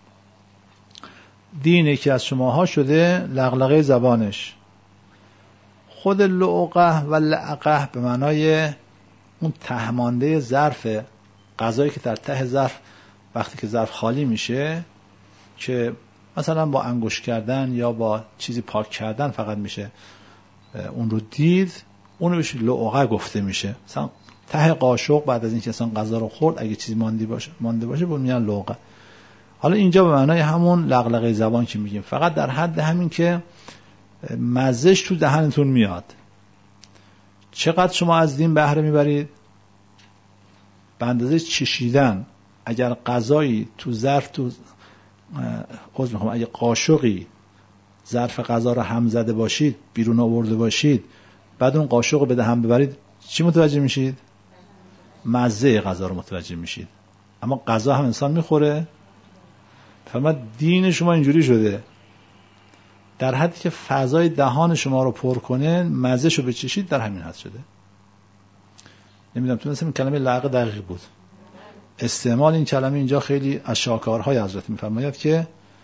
دین یکی از شماها شده لغلغه زبانش. خود لعقه و لعقه به معنای اون تهمانده ظرف، غذایی که در ته ظرف وقتی که ظرف خالی میشه که مثلا با انگشت کردن یا با چیزی پاک کردن فقط میشه اون رو دید، اون رو بهش لعقه گفته میشه. مثلا ته قاشق بعد از اینکه انسان غذا رو خورد اگه چیزی مانده باشه به میگن لعقه. حالا اینجا به معنای همون لغلغه زبان که میگیم، فقط در حد همین که مزهش تو دهنتون میاد. چقدر شما از دین بهره میبرید؟ به اندازه چشیدن. اگر غذایی تو ظرف اگه قاشقی ظرف غذا رو هم زده باشید، بیرون آورده باشید، بعد اون قاشق رو به دهن ببرید، چی متوجه میشید؟ مزه غذا رو متوجه میشید. اما غذا هم انسان میخوره. فقط دین شما اینجوری شده، در حدی که فضای دهان شما رو پر کنه، مزه شو بچشید، در همین حد شده. نمیدونم تونستم این کلمه لعق دقیق بود. استعمال این کلمه اینجا خیلی از شاکارهای حضرت میفرماید که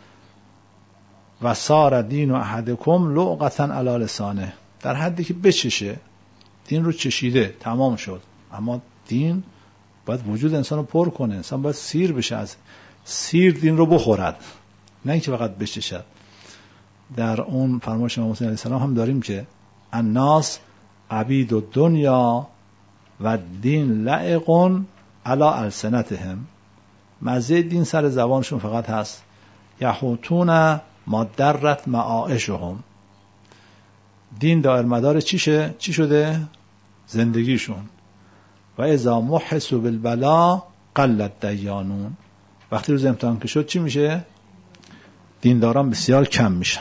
وصار دین احدکم لعقة علی لسانه، در حدی که بچشه، دین رو چشیده، تمام شد. اما دین باید وجود انسان رو پر کنه، انسان باید سیر بشه، از سیر دین رو بخورد، نه اینکه فقط بچشد. در اون فرمایش امام حسین علیه السلام هم داریم که الناس عبید الدنیا و دین لعق علی السنتهم، مزه دین سر زبانشون فقط هست. یحوتون ما درت معایشهم، دین دائر مدار چی شده؟ زندگیشون. و اذا محسوا بالبلا قلت دیانون، وقتی روز امتحان که شد چی میشه؟ دینداران بسیار کم میشن.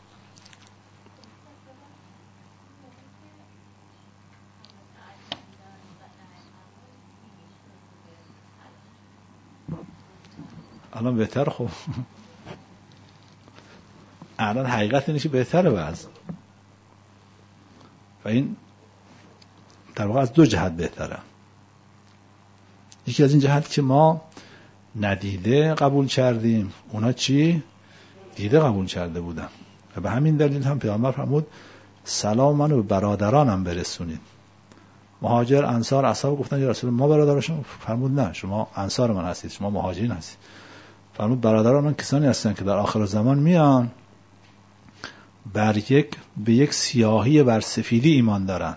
الان بهتر. خب الان حقیقت اینه که بهتره وضع، و این در واقع از دو جهت بهتره. یکی از این جهت که ما ندیده قبول کردیم، اونا چی؟ دیده قبول کرده بودن، و به همین دلیل هم پیامبر فرمود سلام منو به برادرانم برسونید. مهاجر انصار اصحاب گفتن یا رسول ما برادرشون؟ فرمود نه، شما انصار من هستید، شما مهاجرین هستید. فرمود برادران من کسانی هستن که در آخر زمان میان به یک سیاهی بر سفیدی ایمان دارن،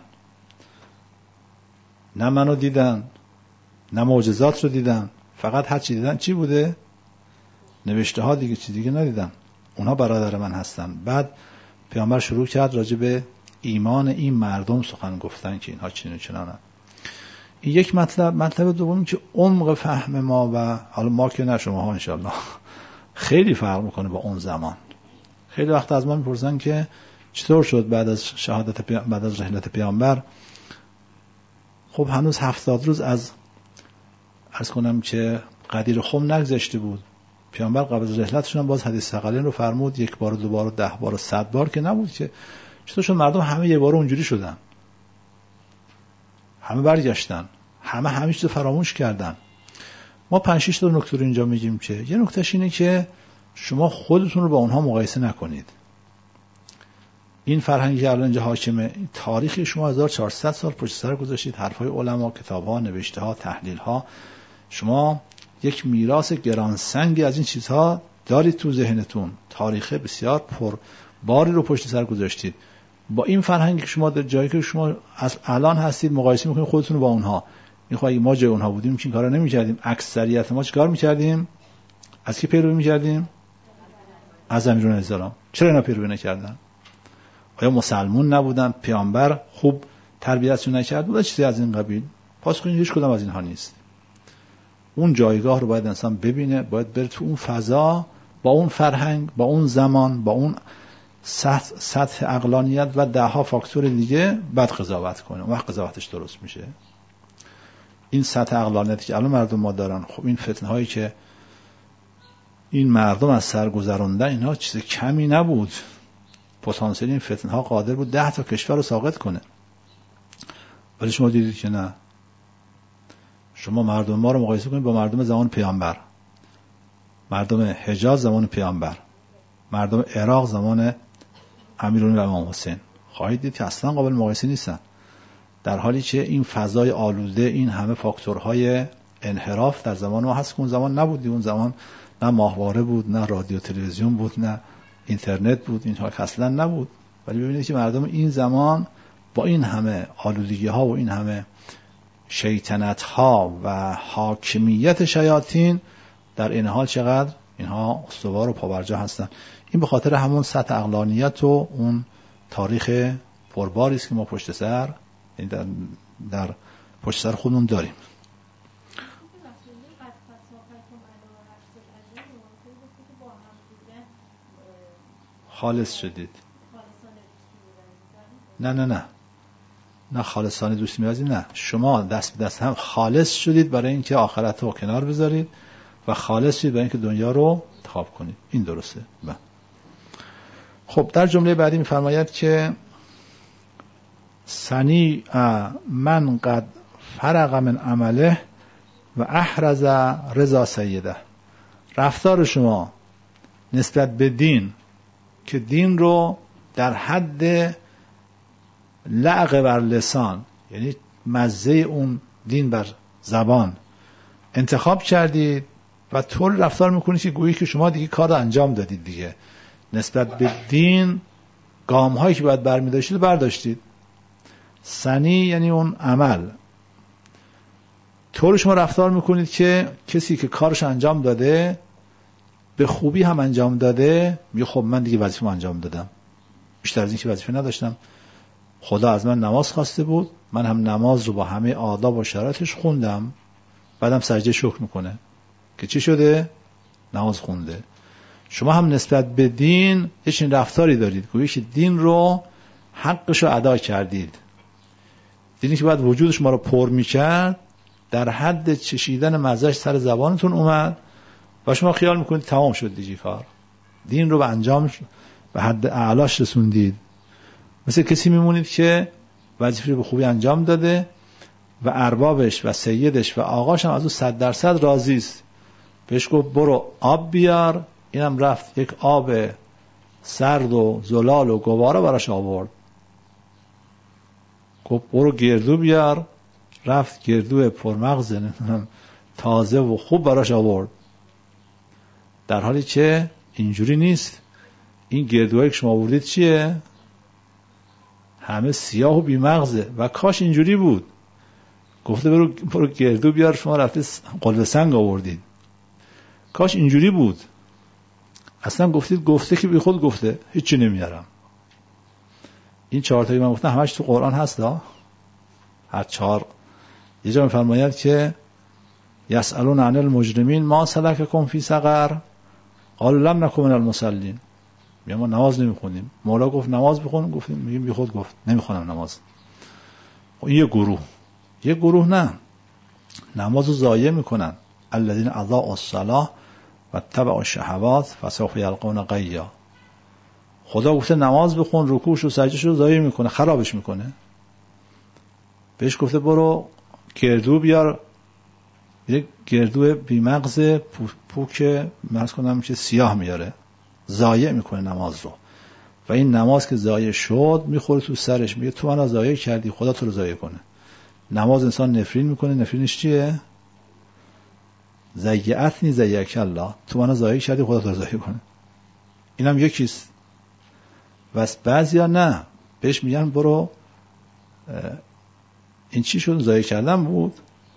نه منو دیدن، نه معجزات رو دیدن، فقط هر چی دیدن چی بوده؟ نوشته ها دیگه، چی دیگه ندیدن. اونا برادر من هستن. بعد پیامبر شروع کرد راجع به ایمان این مردم سخن گفتن که اینها چنین و چنانن. این یک مطلب دومی که عمق فهم ما، و حالا ما که نه شماها انشالله، خیلی فرق میکنه با اون زمان. خیلی وقت از ما میپرسن که چطور شد بعد از رحلت پیامبر، خب هنوز 70 روز از عرض کنم که قدیر خم نگذشته بود. پیامبر قبل از رحلتشون باز حدیث ثقلین رو فرمود، یک بار و دو بار و 10 بار و 100 بار که نبود که. چطور شد مردم همه یه بار اونجوری شدن؟ همه برگشتن، همه چیز فراموش کردن. ما 5-6 تا نکته رو اینجا میگیم که یه نکتهش اینه که شما خودتون رو با اونها مقایسه نکنید. این فرهنگی که الان اینجا حاکمه، تاریخی شما 1400 سال پشت سر گذاشتید، حرفای علما، کتاب‌ها، نوشته‌ها، تحلیل‌ها. شما یک میراث گرانسنگی از این چیزها دارید تو ذهنتون، تاریخ بسیار پرباری رو پشت سر گذاشتید. با این فرهنگی که شما در جایی که شما از الان هستید مقایسه می‌کنید خودتون رو با اونها. اگه ما جای اونها بودیم که این کارا نمی‌کردیم. اکثریت ما چیکار می‌کردیم؟ از کی پیروی می‌کردیم؟ از امیرون السلام. چرا اینا پیروی نکردن؟ آیا مسلمون نبودن؟ پیامبر خوب تربیتشون نکرد بود؟ چیزی از این قبیل؟ پاسخ این هیچ کدام از اینها نیست. اون جایگاه رو باید انسان ببینه، باید بره تو اون فضا، با اون فرهنگ، با اون زمان، با اون سطح عقلانیت و 10 فاکتور دیگه بعد قضاوت کنه. اون وقت قضاوتش درست میشه. این سطح عقلانیتی که الان مردم ما دارن، خب این فتنه هایی که این مردم از سر گذروندن، اینها چیز کمی نبود. پتانسیل این فتنه ها قادر بود 10 تا کشور رو ساقط کنه، ولی شما دیدید که نه. شما مردم ما رو مقایسه کنید با مردم زمان پیامبر، مردم حجاز زمان پیامبر، مردم عراق زمان امیرالمومنین و امام حسین، خواهید دید که اصلا قابل مقایسه نیستن. در حالی که این فضای آلوده، این همه فاکتورهای انحراف در زمان ما هست که اون زمان نبودی. اون زمان نه ماهواره بود، نه رادیو تلویزیون بود، نه اینترنت بود، اینها اصلا نبود. ولی ببینید که مردم این زمان با این همه آلودگی ها و این همه شیطنت ها و حاکمیت شیاطین در این حال چقدر اینها استوار و پابرجا هستن. این به خاطر همون سطح عقلانیت و اون تاریخ پرباری است که ما پشت سر در پشت سر خودمون داریم. خالص شدید. نه خالصانه دوستی می‌ورزید، نه، شما دست به دست هم خالص شدید برای اینکه آخرت رو کنار بذارید و خالص شدید برای اینکه دنیا رو انتخاب کنید. این درسته. خب در جمله بعدی می‌فرماید که سنی من قد فرق من عمله و احرز رضا سیده. رفتار شما نسبت به دین که دین رو در حد لعق بر لسان، یعنی مزه اون دین بر زبان انتخاب کردید و طور رفتار میکنید که گویی که شما دیگه کار رو انجام دادید، دیگه نسبت به دین گام هایی که باید برمی‌داشتید برداشتید. سنی یعنی اون عمل، طور شما رفتار میکنید که کسی که کارش انجام داده به خوبی هم انجام داده میگه خب من دیگه وظیفه‌مو انجام دادم، بیشتر از این که وظیفه نداشتم، خدا از من نماز خواسته بود، من هم نماز رو با همه آداب و شرایطش خوندم، بعدم سجده شکر میکنه که چی شده؟ نماز خونده. شما هم نسبت به دین یه چنین رفتاری دارید، گویی که دین رو حقش رو ادا کردید. دینی که باید وجود شما رو پر میکرد در حد چشیدن مزهش سر زبانتون اومد و شما خیال میکنید تمام شد دیگه کار، دین رو به انجام به حد اعلاش رسوندید. مثل کسی میمونید که وظیفه رو به خوبی انجام داده و اربابش و سیدش و آقاش هم از او 100% راضی است. بهش گفت برو آب بیار، اینم رفت یک آب سرد و زلال و گواره براش آورد. گفت برو گردو بیار، رفت گردو پرمغز تازه و خوب براش آورد. در حالی که اینجوری نیست. این گردوهایی که شما آوردید چیه؟ همه سیاه و بیمغزه و کاش اینجوری بود. گفته برو گردو بیار، شما رفته قلب سنگ آوردید. کاش اینجوری بود. اصلا گفته که بی خود گفته هیچی نمیارم. این 4 تایی من گفتم همش تو قرآن هست ها، هر 4. یه جا میفرماید که یسألون عن المجرمین ما سلککم فی سقر قالوا لم نکن من المصلین. میگم ما نماز نمیخونیم. مولا گفت نماز بخون، گفتیم میگیم بی خود گفت نمیخونم نماز. یه گروه نه، نمازو ضایع میکنن. الذین اضاعوا الصلاة و اتبعوا الشهوات فسوف یلقون غیا. خدا گفته نماز بخون، رکوعش و سجدهش رو ضایع میکنه، خرابش میکنه. بهش گفته برو گردو بیار، یک گردو بیمغز پوک مرز کنم که سیاه میاره، ضایع میکنه نماز رو. و این نماز که ضایع شد میخوره تو سرش، میگه تو منو ضایع کردی، خدا تو رو ضایع کنه. نماز انسان نفرین میکنه. نفرینش چیه؟ ضیعتنی ضیعک الله، تو منو ضایع کردی، خدا تو رو ضایع کنه. اینم یکیست. بس بعضیا نه، بهش میگن برو این چی شد؟ ضایع کردن بود.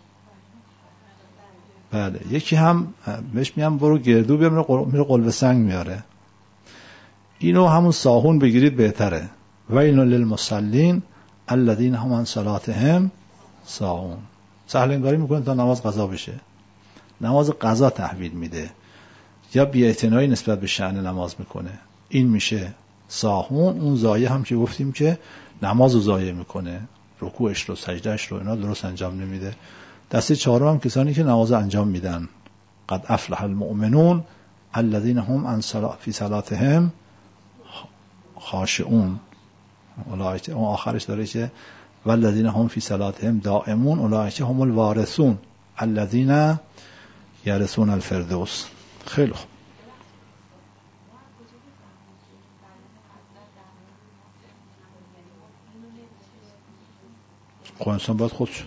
بله. یکی هم بهش میگن برو گردو بیار، میره قلب سنگ میاره. اینو همون صاحون بگیرید بهتره. ویل للمصلین الذین هم عن صلاتهم ساهون. سهل انگاری میکنه تا نماز قضا بشه. نماز قضا تحویل میده یا بی‌اعتنایی نسبت به شأن نماز میکنه. این میشه ساهون. اون ضایع هم که گفتیم که نمازو ضایع میکنه، رکوعش رو سجدهش رو اینا درست انجام نمیده. دسته 4 هم کسانی که نماز انجام میدن. قد افلح المؤمنون الذین هم فی صلاتهم خاشعون. اولئک، اون آخرش داره که والذین هم فی صلاتهم دائمون اولئک هم الوارثون الذین یرثون الفردوس. خیلی خوب. خب انسان باید خودش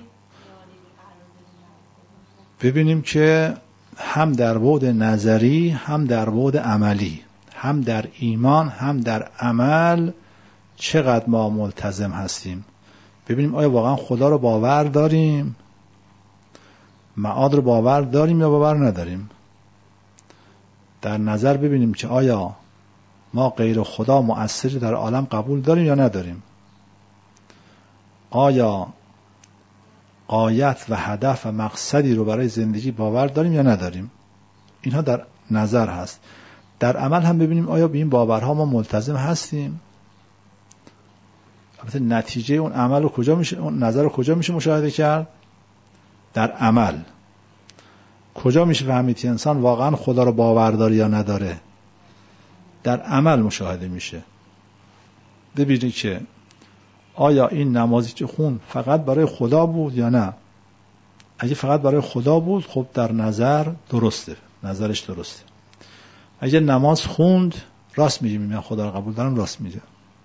ببینیم که هم در بعد نظری هم در بعد عملی، هم در ایمان هم در عمل چقدر ما ملتزم هستیم. ببینیم آیا واقعا خدا رو باور داریم، معاد رو باور داریم یا باور نداریم. در نظر ببینیم که آیا ما غیر خدا مؤثری در عالم قبول داریم یا نداریم. آیا غایت و هدف و مقصدی رو برای زندگی باور داریم یا نداریم؟ اینها در نظر هست. در عمل هم ببینیم آیا به این باورها ما ملتزم هستیم؟ البته نتیجه اون عمل رو کجا میشه، اون نظر رو کجا میشه مشاهده کرد؟ در عمل. کجا میشه فهمید که انسان واقعا خدا رو باور داره یا نداره؟ در عمل مشاهده میشه. ببینید که آیا این نمازی که خون فقط برای خدا بود یا نه؟ اگه فقط برای خدا بود خب در نظر درسته، نظرش درسته. اگه نماز خوند راست میگه، من خدا رو قبول دارم، راست میگه.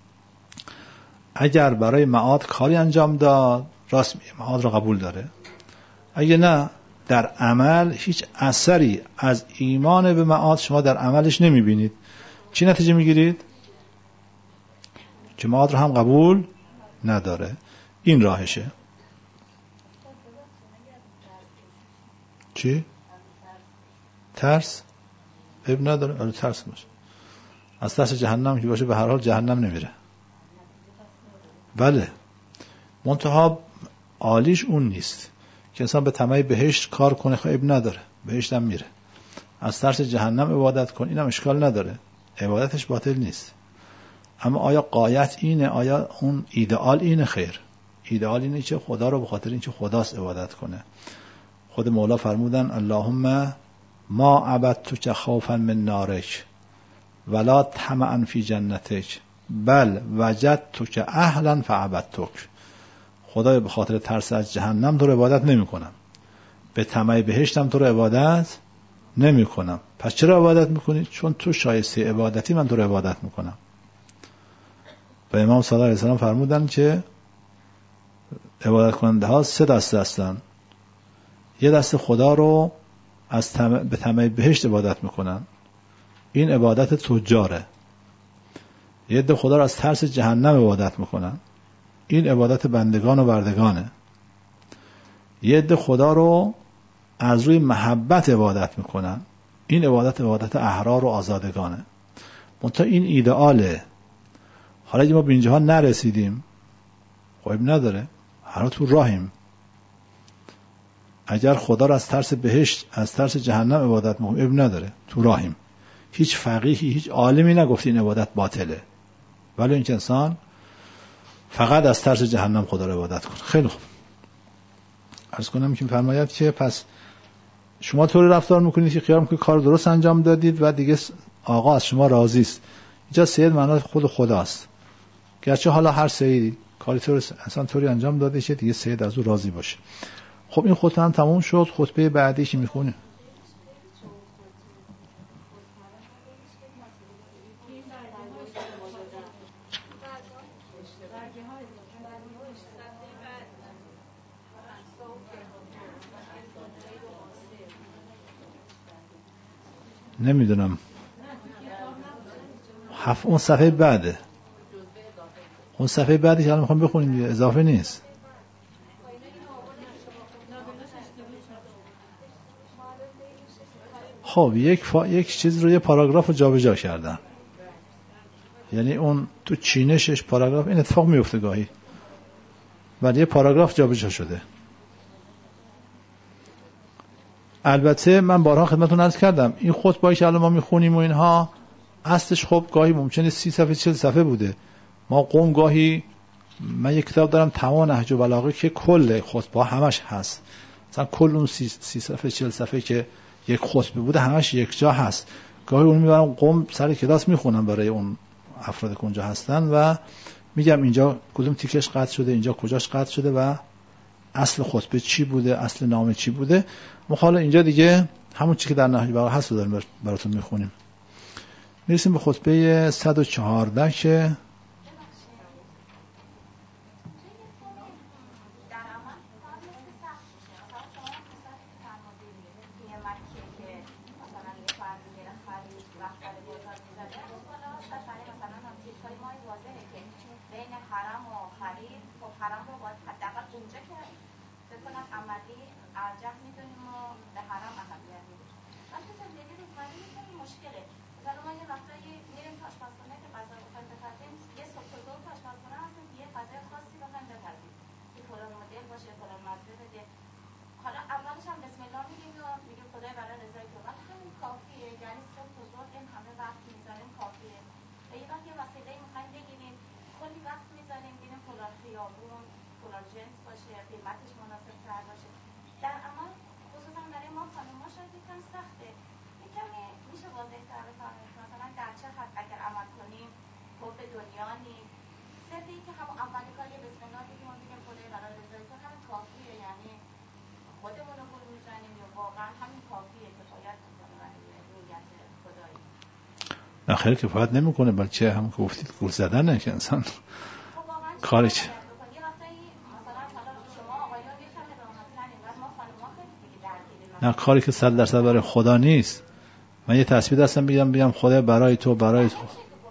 اگر برای معاد کاری انجام داد راست میگه، معاد رو قبول داره. اگه نه، در عمل هیچ اثری از ایمان به معاد شما در عملش نمیبینید. چی نتیجه میگیرید؟ که معاد رو هم قبول نداره. این راهشه. چی؟ ترس؟ اب نداره. آره ترس باشه. از ترس جهنم که باشه به هر حال جهنم نمیره. بله. منتها عالیش اون نیست که انسان به طمع بهشت کار کنه، خب اب نداره، بهشت هم میره. از ترس جهنم عبادت کن، اینم اشکال نداره، عبادتش باطل نیست. اما آیا غایت اینه؟ آیا اون ایدئال اینه؟ خیر. ایدئال اینه که خدا رو به خاطر اینکه خداست عبادت کنه. خود مولا فرمودن اللهم ما عبدتک خوفا من نارک ولا طمعا فی جنتک بل وجدتک اهلا فعبدتک. خدای به خاطر ترس از جهنم تو رو عبادت نمی کنم، به طمع بهشتم تو رو عبادت نمی کنم. پس چرا عبادت میکنی؟ چون تو شایسته عبادتی، من تو رو عبادت میکنم. و امام صادق علیه السلام فرمودن که عبادت کننده ها 3 دسته هستن. یه دسته خدا رو به طمع بهشت عبادت میکنن، این عبادت تجاره. یه عده خدا رو از ترس جهنم عبادت میکنن، این عبادت بندگان و بردگانه. یه عده خدا رو از روی محبت عبادت میکنن، این عبادت احرار و آزادگانه. منتها این ایدئاله. حالا اگه ما به اینجاها نرسیدیم خب نداره، هر تو راهیم. اگر خدا رو از ترس بهشت، از ترس جهنم عبادت میکنیم، اب نداره، تو راهیم. هیچ فقیهی، هیچ عالمی نگفت این عبادت باطله، ولی این انسان فقط از ترس جهنم خدا رو عبادت کنه. خیلی خوب. عرض کنم که فرماید که پس شما طوری رفتار میکنید که خیال میکنید کار درست انجام دادید و دیگه آقا از شما راضی است. اینجا سید معنی خود خداست. گرچه حالا هر سیدی کاری طور اصلا طوری انجام داده که دیگه سید از او راضی باشه. خب این خطبه هم تموم شد. خطبه بعدی که میخونه نمیدونم، اون صفحه بعده، اون صفحه بعدی که الان میخوام بخونیم دیگه، اضافه نیست. خب یک چیز رو، یه پاراگراف رو جابجا کردن، یعنی اون تو چینشش پاراگراف، این اتفاق میفته گاهی، ولی یه پاراگراف جابجا شده. البته من بارها خدمتتون عرض کردم این خطبه‌ای که الان ما میخونیم و اینها اصلش خب گاهی ممکنه 30 صفحه 40 صفحه بوده. ما قوم گاهی، من یک کتاب دارم تمام نهج البلاغه که کل خطبه همش هست، مثلا کل اون 30 صفحه 40 صفحه که یک خطبه بوده همش یک جا هست. گاهی اون میبرم قوم سر کلاس میخونم برای اون افراد که اونجا هستن و میگم اینجا کدوم تیکش قطع شده، اینجا کجاش قطع شده و اصل خطبه چی بوده، اصل نامه چی بوده. ما حالا اینجا دیگه همون چیزی که در نهج البلاغه هست رو داریم براتون میخونیم. میرسیم به خطبه 114 که جنس باشه، قیمتش مناسب تر باشه. در عمل خصوصا برای ما خانم‌ها شاید یکم سخته. یکم میشه واضح‌تر بفرمایید مثلا در چه حد اگر عمل کنیم خوب دنیا نیست. صرف این که همون اول کار یه بسم الله بگیم و بگیم خدای برای رضای تو همین کافیه، یعنی خودمون رو گول میزنیم یا واقعا همین کافیه کفایت میکنه برای نیت خدایی؟ نه خیلی کفایت نمیکنه، بلکه هم که گفتید گول زدنه که انسان کاری چه نه کاری که 100% برای خدا نیست. من یه تصویر دستم بگم خدا برای تو برای تو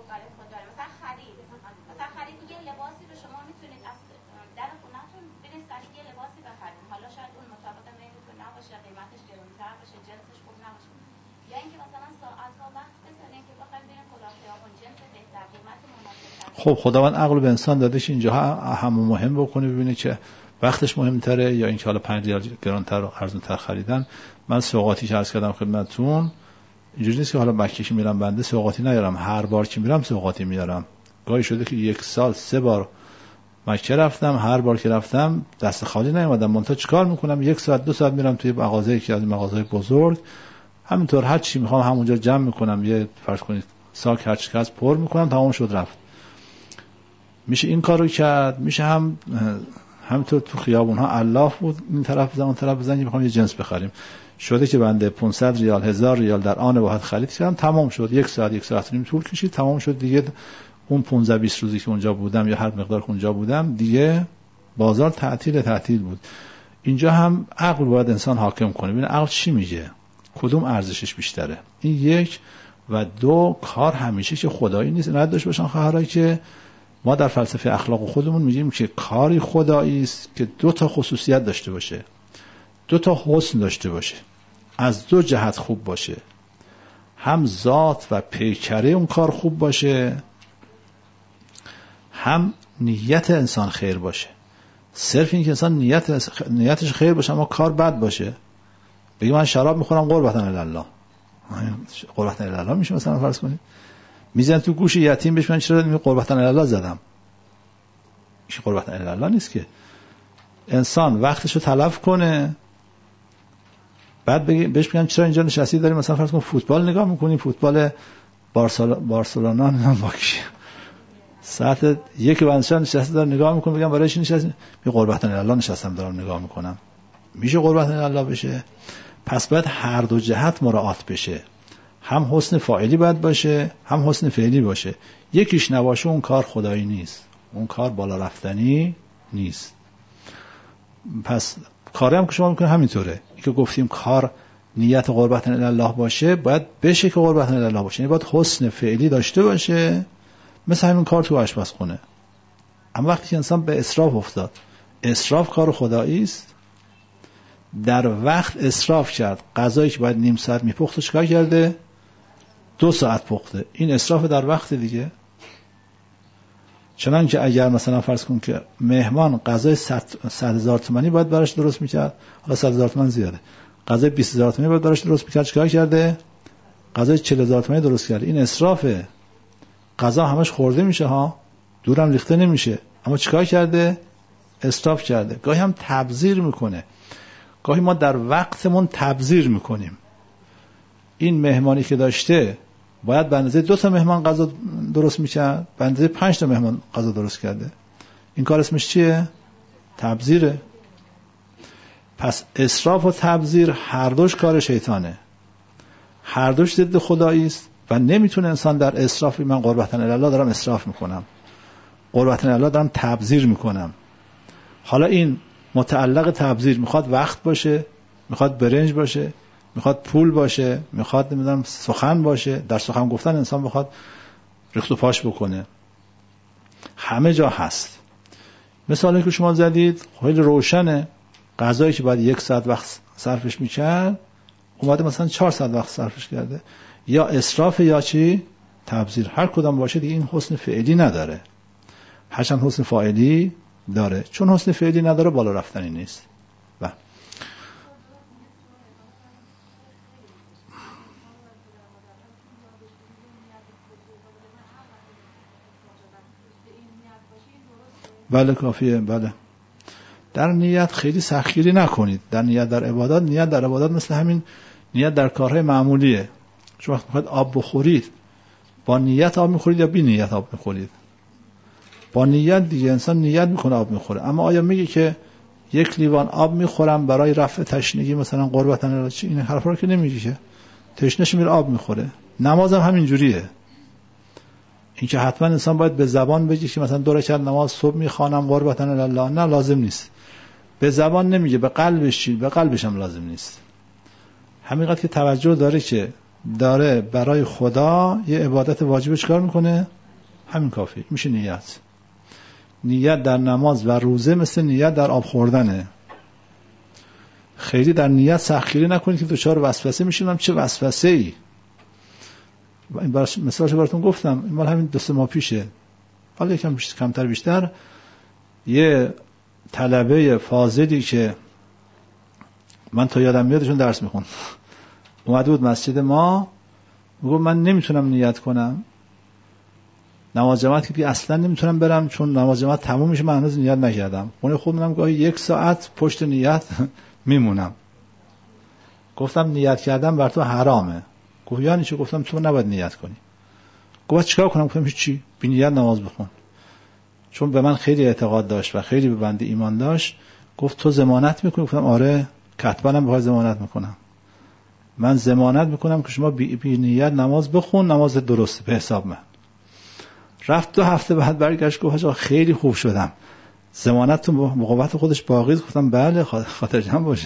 خب خداوند عقل به انسان دادش اینجا همون مهم بکنه ببینه که وقتش مهمتره یا اینکه حالا 5 ریال گرانتر و ارزانتر خریدن. من سوغاتیش عرض کردم خدمتتون، اینجوری نیست که حالا مکه‌ش میرم بنده سوغاتی نیارم، هر بار که میرم سوغاتی میارم. گاهی شده که 1 سال 3 بار مکه رفتم، هر بار که رفتم دست خالی نیومدم. منتها چیکار میکنم 1 ساعت 2 ساعت میرم توی مغازه‌ای که از مغازه‌های بزرگ، همینطور هر چی میخوام همونجا جمع میکنم، یه فرض کنید ساک هر چی هست پر میکنم، تمام شد رفت. میشه این کارو کرد، میشه همینطور تو خیابون ها الاف بود این طرف بزن اون طرف بزن میخوام یه جنس بخریم، شده که بنده 500 ریال 1000 ریال در آن واحد خرید کردم، تمام شد 1 ساعت 1 ساعت و نیم طول کشید، تمام شد دیگه. اون 15 20 روزی که اونجا بودم یا هر مقدار که اونجا بودم دیگه بازار تعطیل بود. اینجا هم عقل باید انسان حاکم کنه، ببین عقل چی میگه، کدوم ارزشش بیشتره. این 1 و 2 کار همیشه که خدایی نیست. رد داشته باشن خواهرای که ما در فلسفه اخلاق خودمون میگیم که کاری خدایی است که 2 تا خصوصیت داشته باشه، 2 تا حسن داشته باشه، از 2 جهت خوب باشه، هم ذات و پیکره اون کار خوب باشه، هم نیت انسان خیر باشه. صرف این که انسان نیتش خیر باشه اما کار بد باشه، بگی من شراب میخورم قربتن الله، قربتن الله میشه مثلا فرض کنید میزن تو گوش یتیم بهش من چرا قربتن الله زدم، این قربتن الله نیست که. انسان وقتشو تلف کنه بعد بهش بگم چرا اینجا نشستی داری مثلا فرض کن فوتبال نگاه میکنی، فوتبال بارسلونا نمیدونم با کی ساعت 1 بعد نشستی داره نگاه میکنه، بگم برای چی نشستی؟ می قربتن الله نشستم دارم نگاه میکنم. میشه قربتن الله بشه؟ پس باید هر 2 جهت مراعات بشه، هم حسن فاعلی باید باشه هم حسن فعلی باشه. یکیش نباشه اون کار خدایی نیست، اون کار بالا رفتنی نیست. پس کاری هم که شما میکنه همینطوره که گفتیم کار نیت قربتن الله باشه باید بشه که قربتن الله باشه، یعنی باید حسن فعلی داشته باشه، مثل همین کار تو آشپزخونه. اما وقتی که انسان به اسراف افتاد، اسراف کار خدایی است، در وقت اسراف کرد، غذایی که باید نیم ساعت میپخته چیکار کرده 2 ساعت پخته، این اسراف در وقت دیگه. چنانکه اگر مثلا فرض کن که مهمان غذای 100,000 تومانی باید براش درست میکرد، حالا 100,000 تومان زیاده، غذای 20,000 تومانی باید براش درست میکرد، چیکار کرده غذای 40,000 تومانی درست کرده، این اسرافه. غذا همش خورده میشه ها، دورم ریخته نمیشه، اما چیکار کرده اسراف کرده. گاهی هم تبذیر میکنه، گاهی ما در وقتمون تبذیر میکنیم. این مهمانی که داشته باید به اندازه 2 تا مهمان غذا درست میکرد، به اندازه 5 تا مهمان غذا درست کرده. این کار اسمش چیه؟ تبذیره. پس اسراف و تبذیر هر دوش کار شیطانه، هر دوش ضد خدایی است و نمیتونه انسان در اسراف من قربتن الله دارم اسراف میکنم، قربتن الله دارم تبذیر میکنم. حالا این متعلق تبذیر میخواد وقت باشه، میخواد برنج باشه، میخواد پول باشه، میخواد نمیدونم سخن باشه، در سخن گفتن انسان بخواد ریخت و پاش بکنه، همه جا هست. مثالی که شما زدید خیلی روشنه، غذایی که باید 1 ساعت وقت صرفش میکرد اومده مثلا 4 ساعت وقت صرفش کرده، یا اسراف یا چی تبذیر. هر کدام باشه دیگه این حسن فعلی نداره، هرچند حسن فاعلی داره، چون حسن فعلی نداره بالا رفتنی نیست. بله کافیه، بله در نیت خیلی سختگیری نکنید. در نیت در عبادات مثل همین نیت در کارهای معمولیه. شما وقتی میخواید آب بخورید با نیت آب میخورید یا بی نیت آب میخورید؟ با نیت دیگه. انسان نیت میکنه آب میخوره. اما آیا میگه که 1 لیوان آب میخورم برای رفع تشنگی مثلا قربتن چی؟ این حرفا رو که نمیگه که. تشنهش میره آب میخوره. نماز هم همین جوریه. این که حتما انسان باید به زبان بگه که مثلا 2 رکعت نماز صبح میخوانم قربتن الله، نه لازم نیست. به زبان نمیگه، به قلبش چی؟ به قلبش هم لازم نیست. همینقدر که توجه داره که داره برای خدا یه عبادت واجب چیکار میکنه، همین کافی میشه نیت. نیت در نماز و روزه مثل نیت در آب خوردنه. خیلی در نیت سختگیری نکنید که دچار وسوسه میشین. چه وسوسه ای؟ این مثالش براتون گفتم، این مال همین 2-3 ماه پیشه، حالا یکم کمتر بیشتر. یه طلبه فاضلی که من تا یادم میادشون درس میخوند، اومده بود مسجد ما، میگفت من نمیتونم نیت کنم نماز جماعت که اصلا نمیتونم برم، چون نماز جماعت تموم میشه من هنوز نیت نکردم. خونه خودم گاهی 1 ساعت پشت نیت میمونم. گفتم نیت کردم بر تو حرامه. گفت یعنی چی؟ گفتم تو نباید نیت کنی. گفت چیکار کنم؟ گفتم هیچی، بی نیت نماز بخون. چون به من خیلی اعتقاد داشت و خیلی به بنده ایمان داشت. گفت تو ضمانت میکنی؟ گفتم آره، کتبا هم بخوای ضمانت میکنم. من ضمانت میکنم که شما بی نیت نماز بخون، نماز درسته به حساب من. رفت 2 هفته بعد برگشت گفت آقا خیلی خوب شدم، ضمانت تو مقابلت خودش باقی. گفتم بله، خاطر جمع باشه.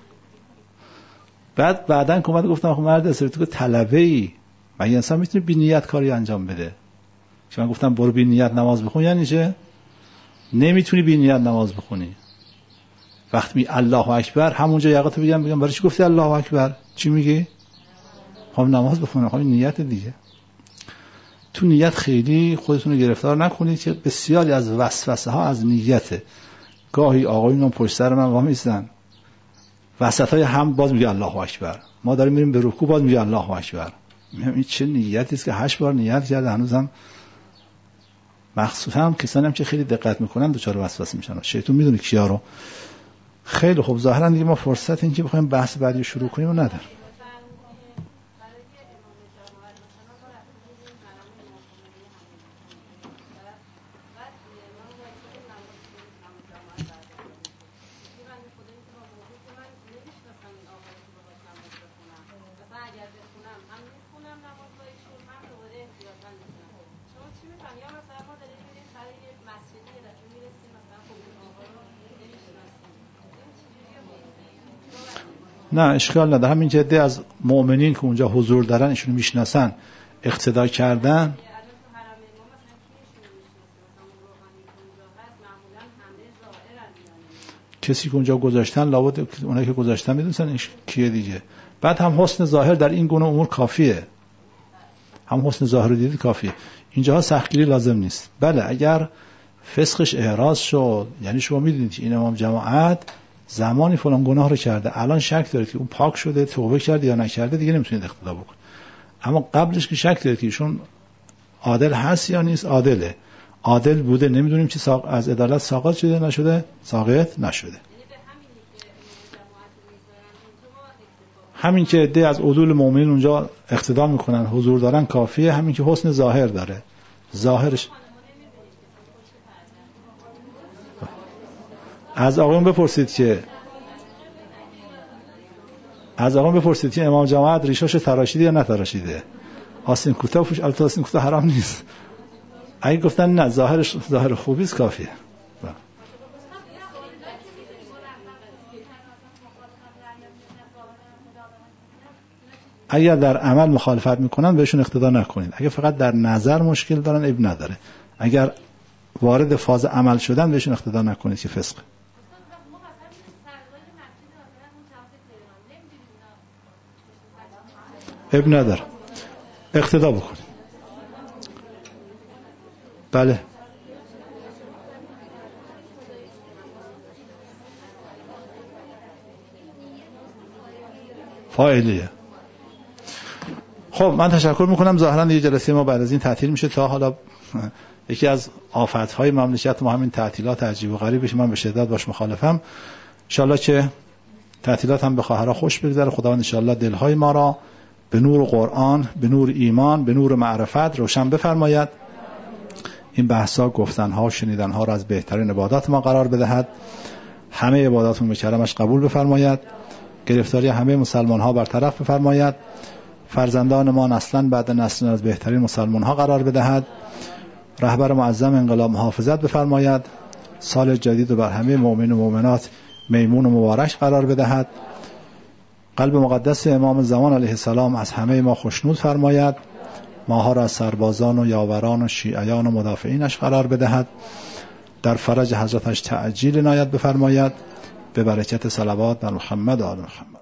بعدن اومد گفتم آخه مرد اسری تو که طلبه‌ای، مگه انسان میتونه بی نیت کاری انجام بده؟ که من گفتم برو بی نیت نماز بخون، یعنی چه؟ نمیتونی بی نیت نماز بخونی. وقتی می الله اکبر همونجا یقتو بگم برای چی گفتی الله اکبر؟ چی میگی؟ خب نماز بخونم. خب نیت دیگه. تو نیت خیلی خودتون رو گرفتار نکنید که بسیاری از وسوسه ها از نیته. گاهی آقایون پشت سر من وامیستن، وسطای هم باز میگه الله اکبر، ما داریم میریم به رکوع باز میگه الله اکبر. این چه نیتی است که 8 بار نیت کرده هنوزم. مخصوصا هم کسانی هم که خیلی دقت میکنن دچار وسوسه میشن. شیطان میدونه کیا رو. خیلی خوب، ظاهرا دیگه ما فرصت این که بخوایم بحث بعدی شروع کنیم نداریم. نه اشکال نداره. همین که عده از مؤمنین که اونجا حضور دارن ایشونو میشناسن اقتدا کردن. کسی که اونجا گذاشتن لابد اونایی که گذاشتن میدونن کیه دیگه. بعد هم حسن ظاهر در این گونه امور کافیه. هم حسن ظاهر رو دیدید کافیه. اینجاها سختگیری لازم نیست. بله اگر فسقش احراز شد، یعنی شما میدونید که این امام جماعت زمانی فلان گناه رو کرده، الان شک دارید که اون پاک شده، توبه کرده یا نکرده، دیگه نمیتونید اقتدا بکنید. اما قبلش که شک دارید که ایشون عادل هست یا نیست، عادل بوده، نمیدونیم چی از عدالت ساقط شده نشده، ساقط نشده. همین که عده از عدول مؤمنین اونجا اقتدا میکنن، حضور دارن کافیه. همین که حسن ظاهر داره، ظاهرش. از آقایون بپرسید که امام جماعت ریشاشو تراشیده یا نتراشیده. آستین کوتاه پوش. البته آستین کوتاه حرام نیست. اگه گفتن نه ظاهرش ظاهر خوبی است کافیه. اگر در عمل مخالفت میکنن بهشون اقتدا نکنید. اگر فقط در نظر مشکل دارن عیب نداره. اگر وارد فاز عمل شدن بهشون اقتدا نکنید که فسقه. عیب نداره، اقتدا بکنید. بله فاعلیه. خب من تشکر میکنم. ظاهرا دیگه جلسه ما بعد از این تعطیل میشه تا حالا یکی از آفت‌های مملکت ما همین تعطیلات عجیب و غریب بشه. من به شدت باش مخالفم. ان شاءالله که تعطیلات هم به خواهرها خوش بگذره. خداوند ان شاءالله دلهای ما را به نور قرآن، به نور ایمان، به نور معرفت روشن بفرماید. این بحثا، گفتنها، شنیدنها را از بهترین عبادات ما قرار بدهد. همه عباداتمون به کرمش قبول بفرماید. گرفتاری همه مسلمان ها برطرف بفرماید. فرزندان ما نسلا بعد نسل از بهترین مسلمان ها قرار بدهد. رهبر معظم انقلاب محافظت بفرماید. سال جدید رو بر همه مؤمن و مؤمنات میمون و مبارک قرار بدهد. قلب مقدس امام زمان علیه السلام از همه ما خوشنود فرماید. ماها را از سربازان و یاوران و شیعیان و مدافعینش قرار بدهد. در فرج حضرتش تعجیل عنایت بفرماید. به برکت صلوات بر محمد و آل محمد.